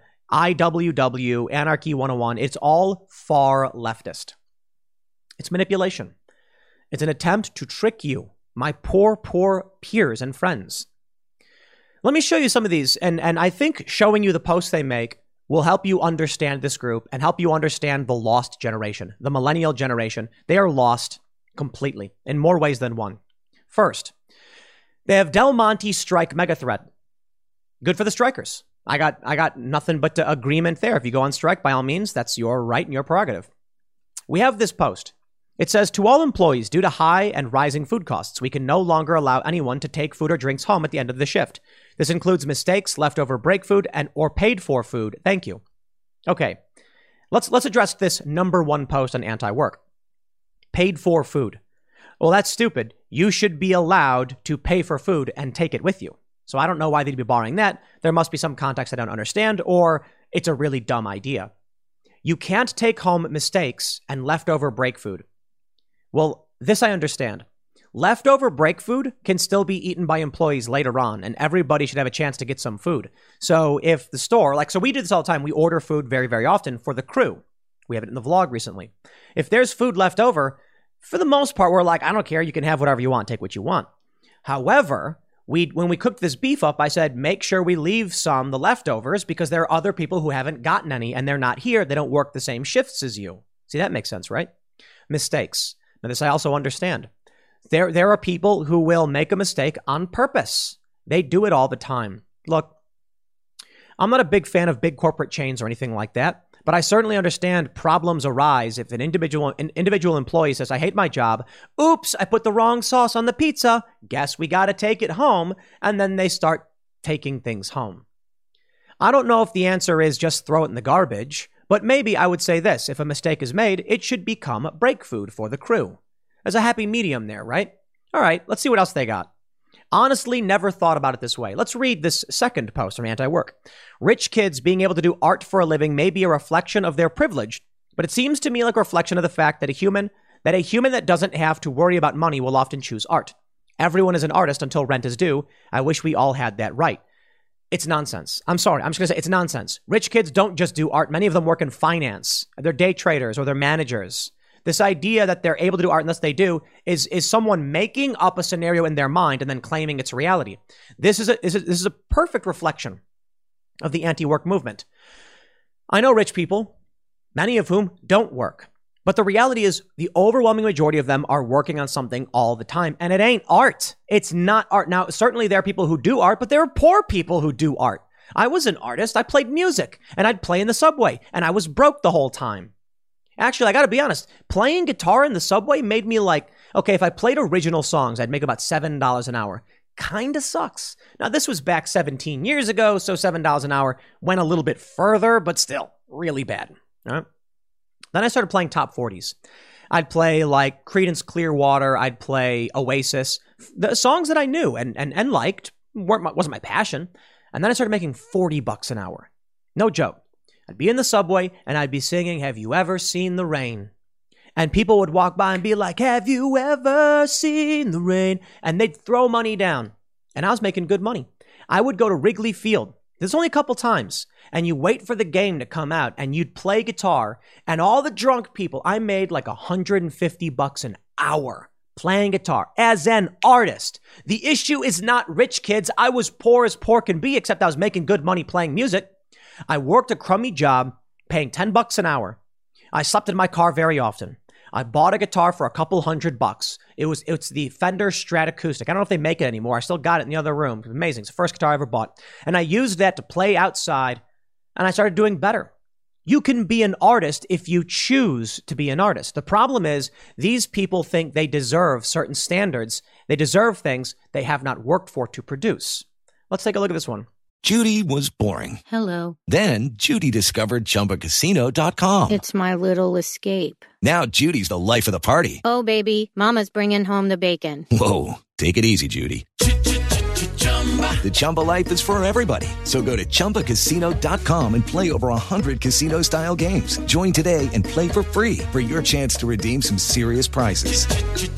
IWW, Anarchy 101. It's all far leftist. It's manipulation. It's an attempt to trick you, my poor peers and friends. Let me show you some of these, and I think showing you the posts they make will help you understand this group and help you understand the lost generation, the millennial generation. They are lost completely in more ways than one. First, they have Del Monte strike mega threat. Good for the strikers. I got nothing but agreement there. If you go on strike, by all means, that's your right and your prerogative. We have this post. It says, to all employees, due to high and rising food costs, we can no longer allow anyone to take food or drinks home at the end of the shift. This includes mistakes, leftover break food, and or paid for food. Thank you. Okay, let's address this number one post on anti-work. Paid for food. Well, that's stupid. You should be allowed to pay for food and take it with you. So I don't know why they'd be borrowing that. There must be some context I don't understand, or it's a really dumb idea. You can't take home mistakes and leftover break food. Well, this I understand. Leftover break food can still be eaten by employees later on, and everybody should have a chance to get some food. So if the store, so we do this all the time, we order food very, very often for the crew. We have it in the vlog recently. If there's food left over, for the most part, we're like, I don't care, you can have whatever you want, take what you want. However, when we cooked this beef up, I said, make sure we leave the leftovers, because there are other people who haven't gotten any, and they're not here, they don't work the same shifts as you. See, that makes sense, right? Mistakes. Now, this I also understand. There are people who will make a mistake on purpose. They do it all the time. Look, I'm not a big fan of big corporate chains or anything like that, but I certainly understand problems arise if an individual employee says, I hate my job. Oops, I put the wrong sauce on the pizza. Guess we got to take it home. And then they start taking things home. I don't know if the answer is just throw it in the garbage. But maybe I would say this, if a mistake is made, it should become break food for the crew. There's a happy medium there, right? All right, let's see what else they got. Honestly, never thought about it this way. Let's read this second post from Anti-Work. Rich kids being able to do art for a living may be a reflection of their privilege, but it seems to me like a reflection of the fact that a human that doesn't have to worry about money will often choose art. Everyone is an artist until rent is due. I wish we all had that right. It's nonsense. I'm sorry. I'm just going to say it's nonsense. Rich kids don't just do art. Many of them work in finance. They're day traders or they're managers. This idea that they're able to do art unless they do is someone making up a scenario in their mind and then claiming it's reality. This is a perfect reflection of the anti-work movement. I know rich people, many of whom don't work. But the reality is the overwhelming majority of them are working on something all the time. And it ain't art. It's not art. Now, certainly there are people who do art, but there are poor people who do art. I was an artist. I played music and I'd play in the subway and I was broke the whole time. Actually, I got to be honest. Playing guitar in the subway made me like, okay, if I played original songs, I'd make about $7 an hour. Kind of sucks. Now, this was back 17 years ago, so $7 an hour went a little bit further, but still really bad. All right. Then I started playing top 40s. I'd play like Creedence Clearwater. I'd play Oasis. The songs that I knew and liked wasn't my passion. And then I started making $40 an hour. No joke. I'd be in the subway and I'd be singing, "Have you ever seen the rain?" And people would walk by and be like, "Have you ever seen the rain?" And they'd throw money down. And I was making good money. I would go to Wrigley Field. There's only a couple times. And you wait for the game to come out and you'd play guitar. And all the drunk people, I made like $150 an hour playing guitar as an artist. The issue is not rich kids. I was poor as poor can be, except I was making good money playing music. I worked a crummy job paying $10 an hour. I slept in my car very often. I bought a guitar for a couple $100. It's the Fender Stratocaster. I don't know if they make it anymore. I still got it in the other room. It's amazing. It's the first guitar I ever bought. And I used that to play outside, and I started doing better. You can be an artist if you choose to be an artist. The problem is these people think they deserve certain standards. They deserve things they have not worked for to produce. Let's take a look at this one. Judy was boring. Hello. Then Judy discovered ChumbaCasino.com. It's my little escape. Now Judy's the life of the party. Oh, baby, mama's bringing home the bacon. Whoa, take it easy, Judy. The Chumba life is for everybody. So go to ChumbaCasino.com and play over 100 casino-style games. Join today and play for free for your chance to redeem some serious prizes.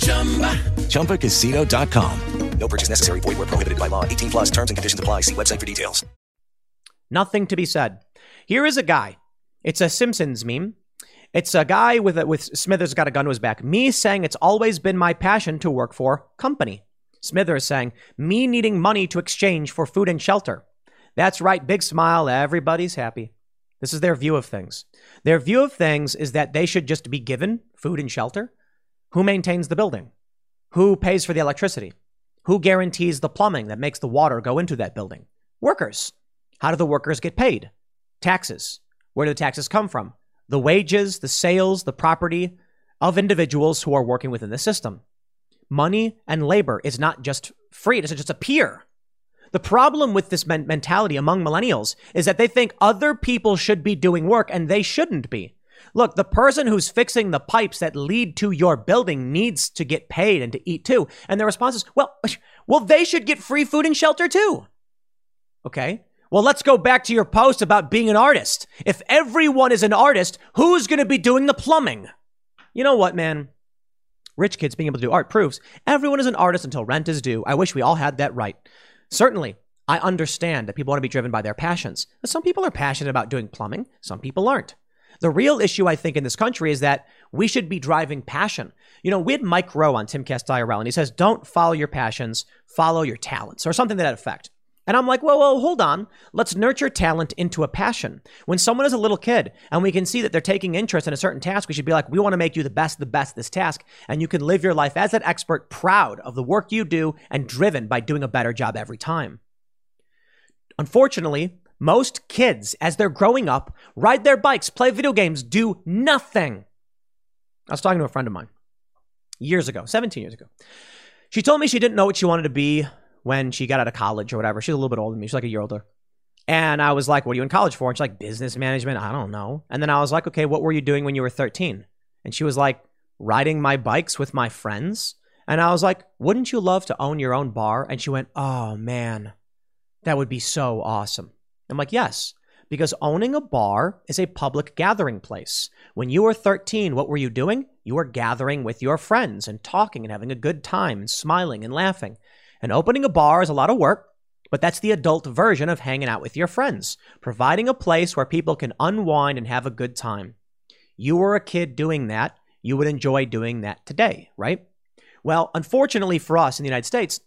ChumbaCasino.com. No purchase necessary. Void where prohibited by law. 18 plus terms and conditions apply. See website for details. Nothing to be said. Here is a guy. It's a Simpsons meme. It's a guy with Smithers got a gun to his back. Me saying it's always been my passion to work for company. Smithers saying, me needing money to exchange for food and shelter. That's right, big smile, everybody's happy. This is their view of things. Their view of things is that they should just be given food and shelter. Who maintains the building? Who pays for the electricity? Who guarantees the plumbing that makes the water go into that building? Workers. How do the workers get paid? Taxes. Where do the taxes come from? The wages, the sales, the property of individuals who are working within the system. Money and labor is not just free. It doesn't just appear. The problem with this mentality among millennials is that they think other people should be doing work and they shouldn't be. Look, the person who's fixing the pipes that lead to your building needs to get paid and to eat too. And their response is, well, they should get free food and shelter too. Okay. Well, let's go back to your post about being an artist. If everyone is an artist, who's going to be doing the plumbing? You know what, man? Rich kids being able to do art proves everyone is an artist until rent is due. I wish we all had that right. Certainly, I understand that people want to be driven by their passions. But some people are passionate about doing plumbing. Some people aren't. The real issue, I think, in this country is that we should be driving passion. You know, we had Mike Rowe on Timcast IRL, and he says, don't follow your passions, follow your talents, or something to that effect. And I'm like, well, hold on. Let's nurture talent into a passion. When someone is a little kid and we can see that they're taking interest in a certain task, we should be like, we want to make you the best at this task. And you can live your life as an expert, proud of the work you do and driven by doing a better job every time. Unfortunately, most kids, as they're growing up, ride their bikes, play video games, do nothing. I was talking to a friend of mine years ago, 17 years ago. She told me she didn't know what she wanted to be when she got out of college or whatever. She's a little bit older than me. She's like a year older. And I was like, what are you in college for? And she's like, business management. I don't know. And then I was like, okay, what were you doing when you were 13? And she was like, riding my bikes with my friends. And I was like, wouldn't you love to own your own bar? And she went, oh man, that would be so awesome. I'm like, yes, because owning a bar is a public gathering place. When you were 13, what were you doing? You were gathering with your friends and talking and having a good time and smiling and laughing. And opening a bar is a lot of work, but that's the adult version of hanging out with your friends, providing a place where people can unwind and have a good time. You were a kid doing that. You would enjoy doing that today, right? Well, unfortunately for us in the United States,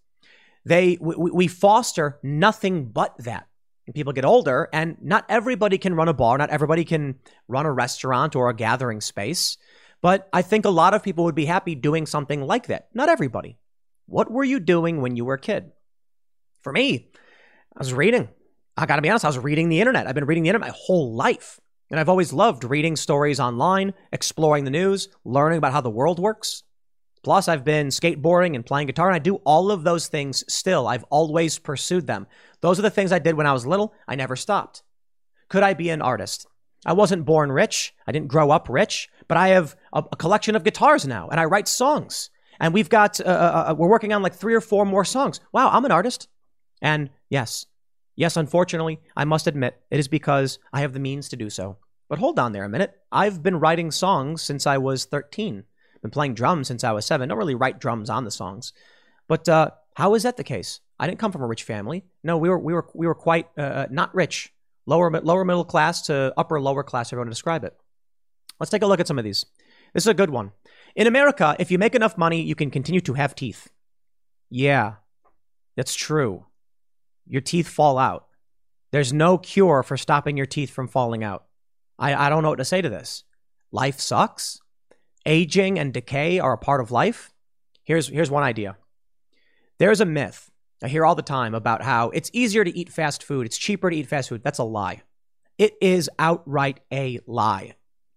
we foster nothing but that. And people get older, and not everybody can run a bar. Not everybody can run a restaurant or a gathering space. But I think a lot of people would be happy doing something like that. Not everybody. What were you doing when you were a kid? For me, I was reading. I got to be honest, I was reading the internet. I've been reading the internet my whole life. And I've always loved reading stories online, exploring the news, learning about how the world works. Plus, I've been skateboarding and playing guitar, and I do all of those things still. I've always pursued them. Those are the things I did when I was little. I never stopped. Could I be an artist? I wasn't born rich. I didn't grow up rich, but I have a collection of guitars now, and I write songs. And we've got, we're working on like 3 or 4 more songs. Wow, I'm an artist. And yes, unfortunately, I must admit, it is because I have the means to do so. But hold on there a minute. I've been writing songs since I was 13. I've been playing drums since I was 7. Don't really write drums on the songs. But how is that the case? I didn't come from a rich family. No, we were quite not rich. Lower middle class to upper lower class, if you want to describe it. Let's take a look at some of these. This is a good one. In America, if you make enough money, you can continue to have teeth. Yeah, that's true. Your teeth fall out. There's no cure for stopping your teeth from falling out. I don't know what to say to this. Life sucks. Aging and decay are a part of life. Here's one idea. There's a myth I hear all the time about how it's easier to eat fast food. It's cheaper to eat fast food. That's a lie. It is outright a lie.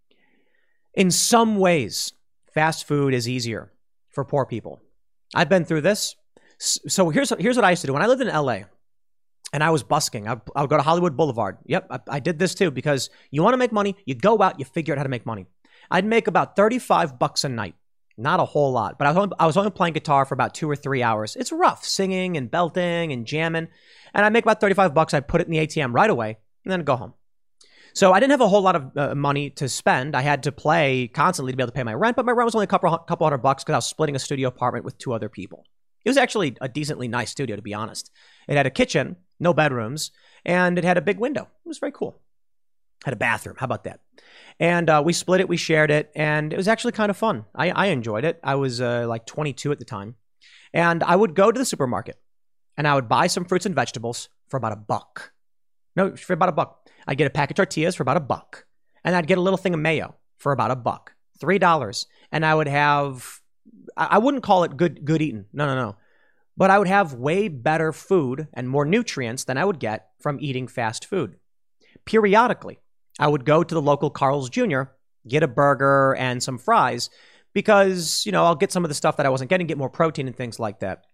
In some ways, fast food is easier for poor people. I've been through this. So here's what I used to do. When I lived in LA and I was busking, I would go to Hollywood Boulevard. Yep, I did this too, because you want to make money, you go out, you figure out how to make money. I'd make about $35 a night. Not a whole lot, but I was only playing guitar for about 2 or 3 hours. It's rough, singing and belting and jamming. And I make about $35. I'd put it in the ATM right away and then go home. So I didn't have a whole lot of money to spend. I had to play constantly to be able to pay my rent, but my rent was only a couple $100 because I was splitting a studio apartment with 2 other people. It was actually a decently nice studio, to be honest. It had a kitchen, no bedrooms, and it had a big window. It was very cool. Had a bathroom. How about that? And we split it. We shared it. And it was actually kind of fun. I enjoyed it. I was like 22 at the time. And I would go to the supermarket and I would buy some fruits and vegetables for about $1. No, for about $1. I'd get a pack of tortillas for about $1. And I'd get a little thing of mayo for about $1. $3. And I would have, I wouldn't call it good eating. No. But I would have way better food and more nutrients than I would get from eating fast food. Periodically, I would go to the local Carl's Jr., get a burger and some fries because, I'll get some of the stuff that I wasn't getting, get more protein and things like that.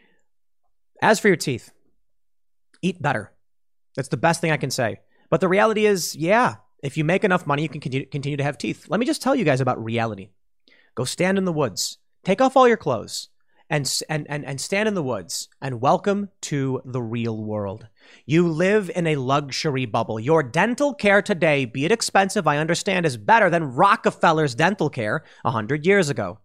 As for your teeth, eat better. That's the best thing I can say. But the reality is, if you make enough money, you can continue to have teeth. Let me just tell you guys about reality. Go stand in the woods. Take off all your clothes and stand in the woods and welcome to the real world. You live in a luxury bubble. Your dental care today, be it expensive, I understand, is better than Rockefeller's dental care 100 years ago.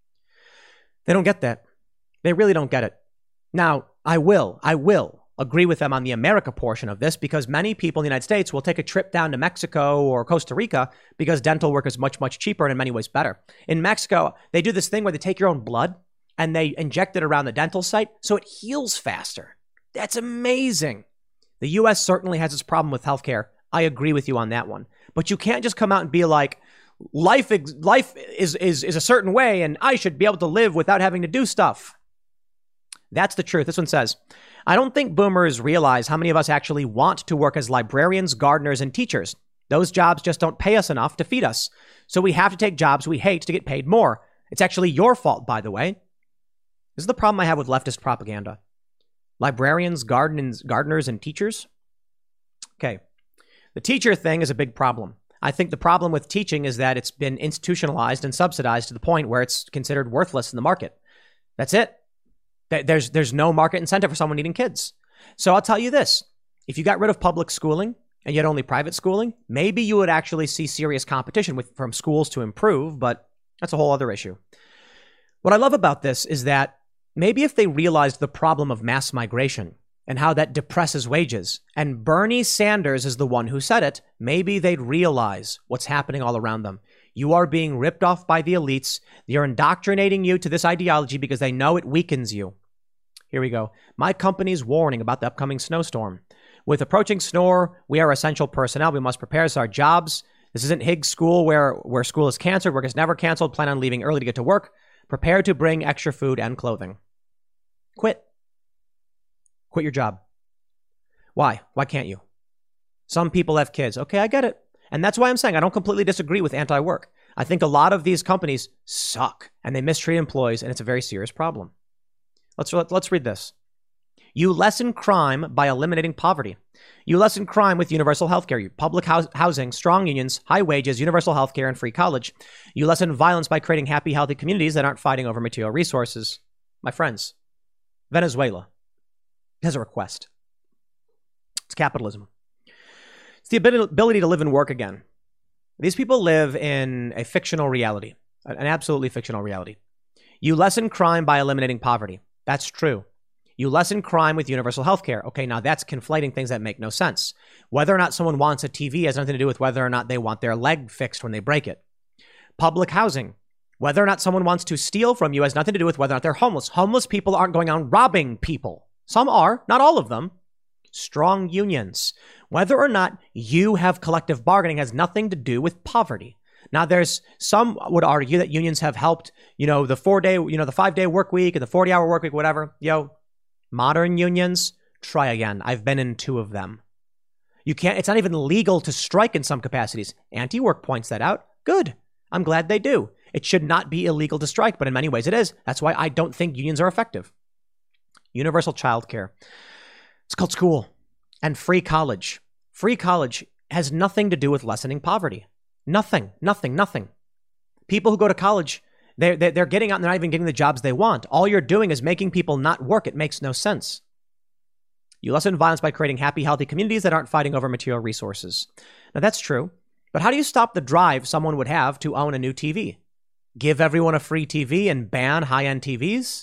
They don't get that. They really don't get it. Now, I will agree with them on the America portion of this because many people in the United States will take a trip down to Mexico or Costa Rica because dental work is much, much cheaper and in many ways better. In Mexico, they do this thing where they take your own blood and they inject it around the dental site so it heals faster. That's amazing. The U.S. certainly has its problem with healthcare. I agree with you on that one. But you can't just come out and be like, life is a certain way and I should be able to live without having to do stuff. That's the truth. This one says, I don't think boomers realize how many of us actually want to work as librarians, gardeners, and teachers. Those jobs just don't pay us enough to feed us. So we have to take jobs we hate to get paid more. It's actually your fault, by the way. This is the problem I have with leftist propaganda. Librarians, gardeners, and teachers. Okay. The teacher thing is a big problem. I think the problem with teaching is that it's been institutionalized and subsidized to the point where it's considered worthless in the market. That's it. There's no market incentive for someone needing kids. So I'll tell you this. If you got rid of public schooling and you had only private schooling, maybe you would actually see serious competition from schools to improve, but that's a whole other issue. What I love about this is that maybe if they realized the problem of mass migration and how that depresses wages, and Bernie Sanders is the one who said it, maybe they'd realize what's happening all around them. You are being ripped off by the elites. They're indoctrinating you to this ideology because they know it weakens you. Here we go. My company's warning about the upcoming snowstorm. With approaching snow, we are essential personnel. We must prepare our jobs. This isn't Higgs School where school is canceled. Work is never canceled. Plan on leaving early to get to work. Prepare to bring extra food and clothing. Quit. Quit your job. Why? Why can't you? Some people have kids. Okay, I get it. And that's why I'm saying I don't completely disagree with anti-work. I think a lot of these companies suck and they mistreat employees, and it's a very serious problem. Let's read this. You lessen crime by eliminating poverty. You lessen crime with universal health care, public housing, strong unions, high wages, universal health care, and free college. You lessen violence by creating happy, healthy communities that aren't fighting over material resources. My friends, Venezuela has a request. It's capitalism. It's the ability to live and work again. These people live in a fictional reality, an absolutely fictional reality. You lessen crime by eliminating poverty. That's true. You lessen crime with universal health care. Okay, now that's conflating things that make no sense. Whether or not someone wants a TV has nothing to do with whether or not they want their leg fixed when they break it. Public housing. Whether or not someone wants to steal from you has nothing to do with whether or not they're homeless. Homeless people aren't going out robbing people. Some are, not all of them. Strong unions. Whether or not you have collective bargaining has nothing to do with poverty. Now, there's some would argue that unions have helped, the 4-day, the 5-day work week and the 40-hour work week, whatever. Modern unions, try again. I've been in 2 of them. It's not even legal to strike in some capacities. Anti-Work points that out. Good. I'm glad they do. It should not be illegal to strike, but in many ways it is. That's why I don't think unions are effective. Universal child care. It's called school. And free college. Free college has nothing to do with lessening poverty. Nothing. People who go to college, they're getting out and they're not even getting the jobs they want. All you're doing is making people not work. It makes no sense. You lessen violence by creating happy, healthy communities that aren't fighting over material resources. Now, that's true. But how do you stop the drive someone would have to own a new TV? Give everyone a free TV and ban high-end TVs?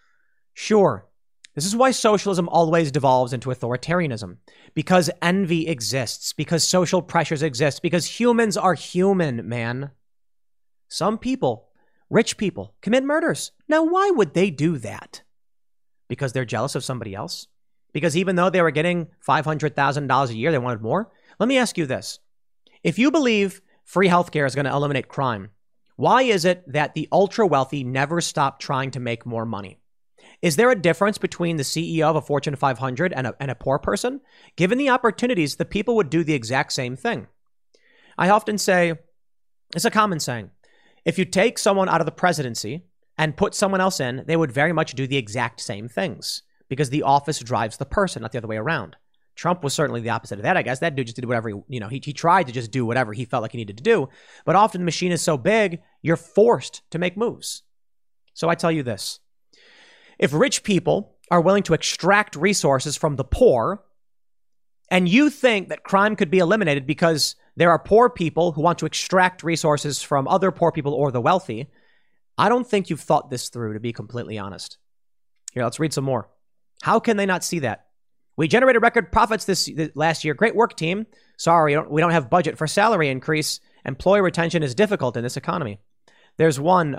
Sure. This is why socialism always devolves into authoritarianism. Because envy exists. Because social pressures exist. Because humans are human, man. Some people, rich people, commit murders. Now, why would they do that? Because they're jealous of somebody else? Because even though they were getting $500,000 a year, they wanted more? Let me ask you this. If you believe free healthcare is going to eliminate crime, why is it that the ultra wealthy never stop trying to make more money? Is there a difference between the CEO of a Fortune 500 and a poor person? Given the opportunities, the people would do the exact same thing. I often say, it's a common saying, if you take someone out of the presidency and put someone else in, they would very much do the exact same things because the office drives the person, not the other way around. Trump was certainly the opposite of that, I guess. That dude just did whatever, he tried to just do whatever he felt like he needed to do. But often the machine is so big, you're forced to make moves. So I tell you this. If rich people are willing to extract resources from the poor, and you think that crime could be eliminated because there are poor people who want to extract resources from other poor people or the wealthy, I don't think you've thought this through, to be completely honest. Here, let's read some more. How can they not see that? We generated record profits this last year. Great work, team. Sorry, we don't have budget for salary increase. Employee retention is difficult in this economy. There's one.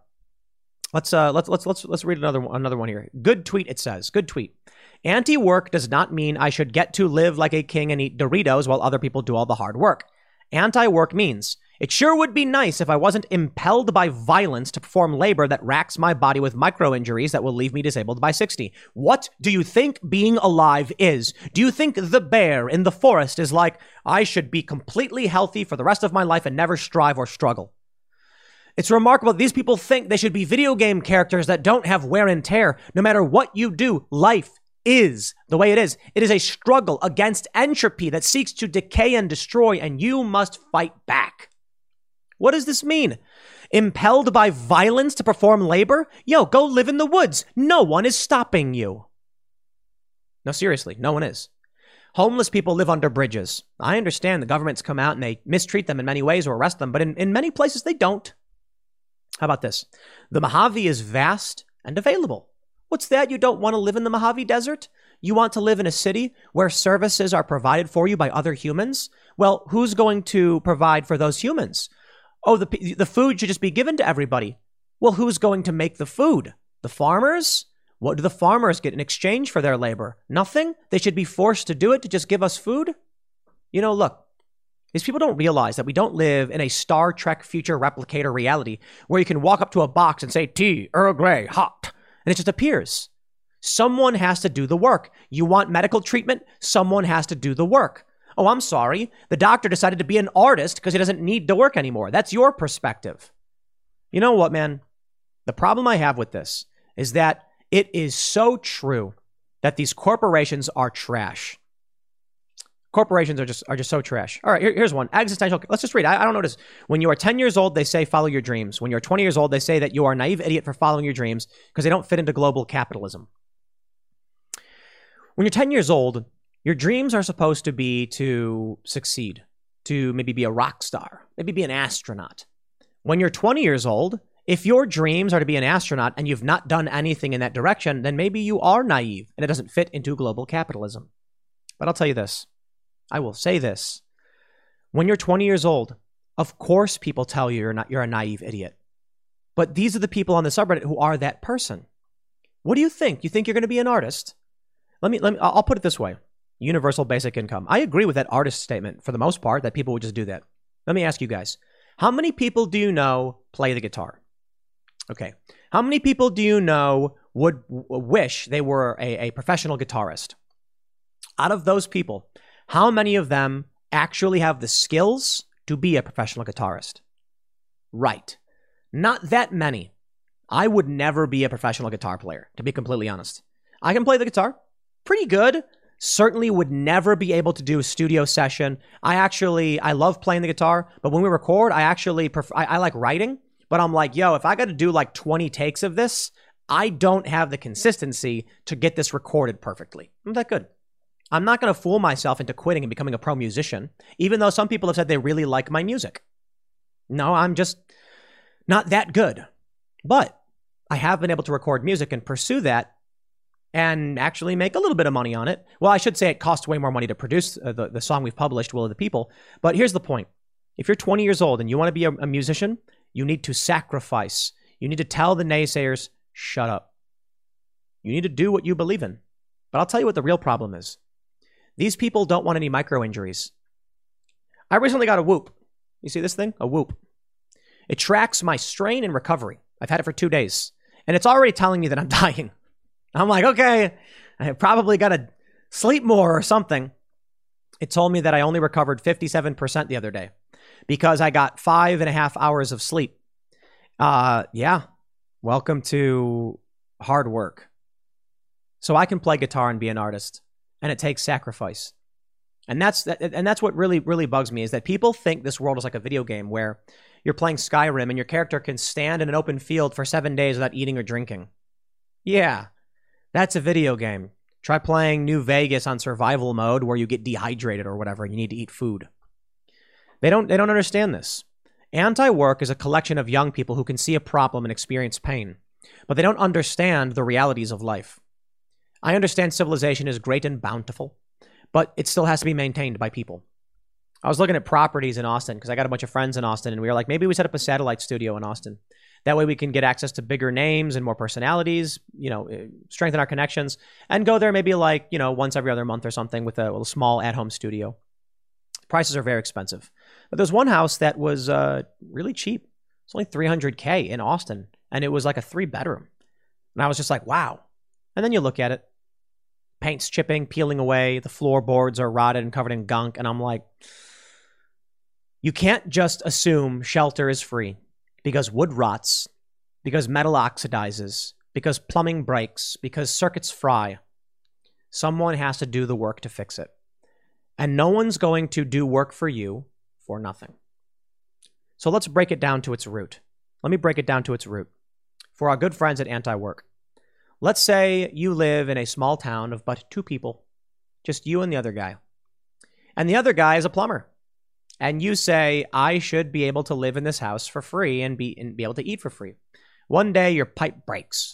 Let's read another one here. Good tweet. It says, good tweet. Anti-work does not mean I should get to live like a king and eat Doritos while other people do all the hard work. Anti-work means it sure would be nice if I wasn't impelled by violence to perform labor that racks my body with micro injuries that will leave me disabled by 60. What do you think being alive is? Do you think the bear in the forest is like, I should be completely healthy for the rest of my life and never strive or struggle? It's remarkable that these people think they should be video game characters that don't have wear and tear. No matter what you do, life is the way it is. It is a struggle against entropy that seeks to decay and destroy, and you must fight back. What does this mean? Impelled by violence to perform labor? Yo, go live in the woods. No one is stopping you. No, seriously, no one is. Homeless people live under bridges. I understand the governments come out and they mistreat them in many ways or arrest them, but in many places they don't. How about this? The Mojave is vast and available. What's that? You don't want to live in the Mojave Desert? You want to live in a city where services are provided for you by other humans? Well, who's going to provide for those humans? Oh, the food should just be given to everybody. Well, who's going to make the food? The farmers? What do the farmers get in exchange for their labor? Nothing? They should be forced to do it to just give us food? You know, look, these people don't realize that we don't live in a Star Trek future replicator reality where you can walk up to a box and say, tea, Earl Grey, hot, and it just appears. Someone has to do the work. You want medical treatment? Someone has to do the work. Oh, I'm sorry. The doctor decided to be an artist because he doesn't need to work anymore. That's your perspective. You know what, man? The problem I have with this is that it is so true that these corporations are trash. Corporations are just so trash. All right, here's one. Existential. Let's just read. I don't know this. When you are 10 years old, they say follow your dreams. When you're 20 years old, they say that you are a naive idiot for following your dreams because they don't fit into global capitalism. When you're 10 years old, your dreams are supposed to be to succeed, to maybe be a rock star, maybe be an astronaut. When you're 20 years old, if your dreams are to be an astronaut and you've not done anything in that direction, then maybe you are naive and it doesn't fit into global capitalism. But I'll tell you this. I will say this. When you're 20 years old, of course people tell you you're a naive idiot. But these are the people on the subreddit who are that person. What do you think? You think you're going to be an artist? I'll put it this way. Universal basic income. I agree with that artist statement for the most part, that people would just do that. Let me ask you guys. How many people do you know play the guitar? Okay. How many people do you know would wish they were a professional guitarist? Out of those people, How many of them actually have the skills to be a professional guitarist? Right. Not that many. I would never be a professional guitar player, to be completely honest. I can play the guitar pretty good. Certainly would never be able to do a studio session. I love playing the guitar, but when we record, I like writing, but I'm like, yo, if I got to do like 20 takes of this, I don't have the consistency to get this recorded perfectly. I'm that good. I'm not going to fool myself into quitting and becoming a pro musician, even though some people have said they really like my music. No, I'm just not that good. But I have been able to record music and pursue that and actually make a little bit of money on it. Well, I should say it costs way more money to produce the song we've published, Will of the People. But here's the point. If you're 20 years old and you want to be a musician, you need to sacrifice. You need to tell the naysayers, shut up. You need to do what you believe in. But I'll tell you what the real problem is. These people don't want any micro injuries. I recently got a Whoop. You see this thing? A Whoop. It tracks my strain and recovery. I've had it for 2 days. And it's already telling me that I'm dying. I'm like, okay, I probably got to sleep more or something. It told me that I only recovered 57% the other day because I got 5.5 hours of sleep. Yeah. Welcome to hard work. So I can play guitar and be an artist, and it takes sacrifice. And that's what really, really bugs me is that people think this world is like a video game where you're playing Skyrim and your character can stand in an open field for 7 days without eating or drinking. Yeah. That's a video game. Try playing New Vegas on survival mode where you get dehydrated or whatever and you need to eat food. They don't understand this. Anti-work is a collection of young people who can see a problem and experience pain, but they don't understand the realities of life. I understand civilization is great and bountiful, but it still has to be maintained by people. I was looking at properties in Austin because I got a bunch of friends in Austin and we were like, maybe we set up a satellite studio in Austin. That way we can get access to bigger names and more personalities, strengthen our connections, and go there maybe like, once every other month or something with a small at-home studio. Prices are very expensive. But there's one house that was really cheap. It's only $300K in Austin, and it was like a 3-bedroom. And I was just like, wow. And then you look at it. Paint's chipping, peeling away. The floorboards are rotted and covered in gunk. And I'm like, you can't just assume shelter is free. Because wood rots, because metal oxidizes, because plumbing breaks, because circuits fry. Someone has to do the work to fix it. And no one's going to do work for you for nothing. So let's break it down to its root. Let me break it down to its root. For our good friends at Anti-Work, let's say you live in a small town of but 2 people, just you and the other guy. And the other guy is a plumber. And you say, I should be able to live in this house for free and be able to eat for free. One day your pipe breaks.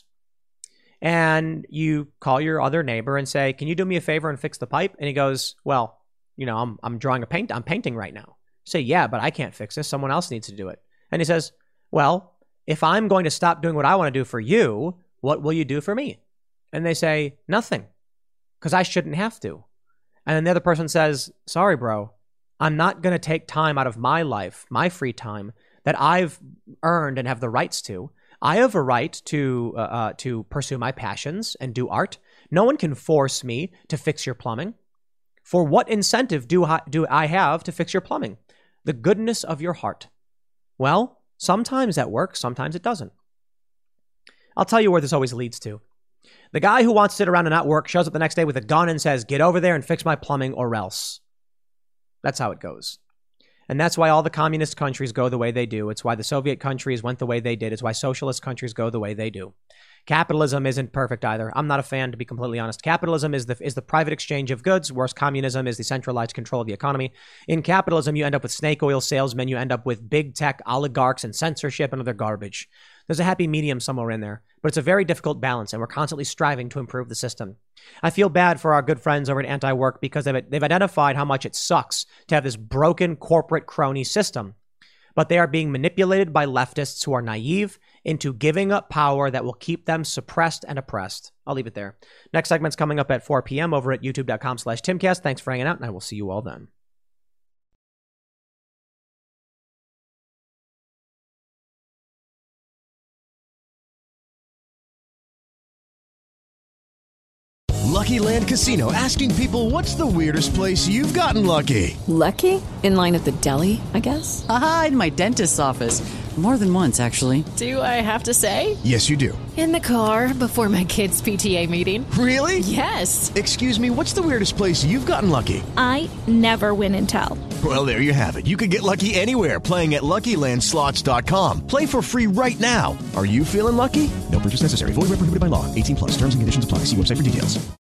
And you call your other neighbor and say, can you do me a favor and fix the pipe? And he goes, well, I'm painting right now. You say, yeah, but I can't fix this. Someone else needs to do it. And he says, well, if I'm going to stop doing what I want to do for you, what will you do for me? And they say, nothing, because I shouldn't have to. And then the other person says, sorry, bro. I'm not going to take time out of my life, my free time, that I've earned and have the rights to. I have a right to pursue my passions and do art. No one can force me to fix your plumbing. For what incentive do I have to fix your plumbing? The goodness of your heart. Well, sometimes that works, sometimes it doesn't. I'll tell you where this always leads to. The guy who wants to sit around and not work shows up the next day with a gun and says, get over there and fix my plumbing or else. That's how it goes. And that's why all the communist countries go the way they do. It's why the Soviet countries went the way they did. It's why socialist countries go the way they do. Capitalism isn't perfect either. I'm not a fan, to be completely honest. Capitalism is the private exchange of goods, whereas communism is the centralized control of the economy. In capitalism, you end up with snake oil salesmen. You end up with big tech oligarchs and censorship and other garbage. There's a happy medium somewhere in there, but it's a very difficult balance, and we're constantly striving to improve the system. I feel bad for our good friends over at Anti-Work because they've identified how much it sucks to have this broken corporate crony system, but they are being manipulated by leftists who are naive into giving up power that will keep them suppressed and oppressed. I'll leave it there. Next segment's coming up at 4 p.m. over at youtube.com/Timcast. Thanks for hanging out, and I will see you all then. Lucky Land Casino, asking people, what's the weirdest place you've gotten lucky? Lucky? In line at the deli, I guess? Aha, in my dentist's office. More than once, actually. Do I have to say? Yes, you do. In the car before my kids' PTA meeting. Really? Yes. Excuse me, what's the weirdest place you've gotten lucky? I never win and tell. Well, there you have it. You can get lucky anywhere, playing at LuckyLandSlots.com. Play for free right now. Are you feeling lucky? No purchase necessary. Void where prohibited by law. 18 plus. Terms and conditions apply. See website for details.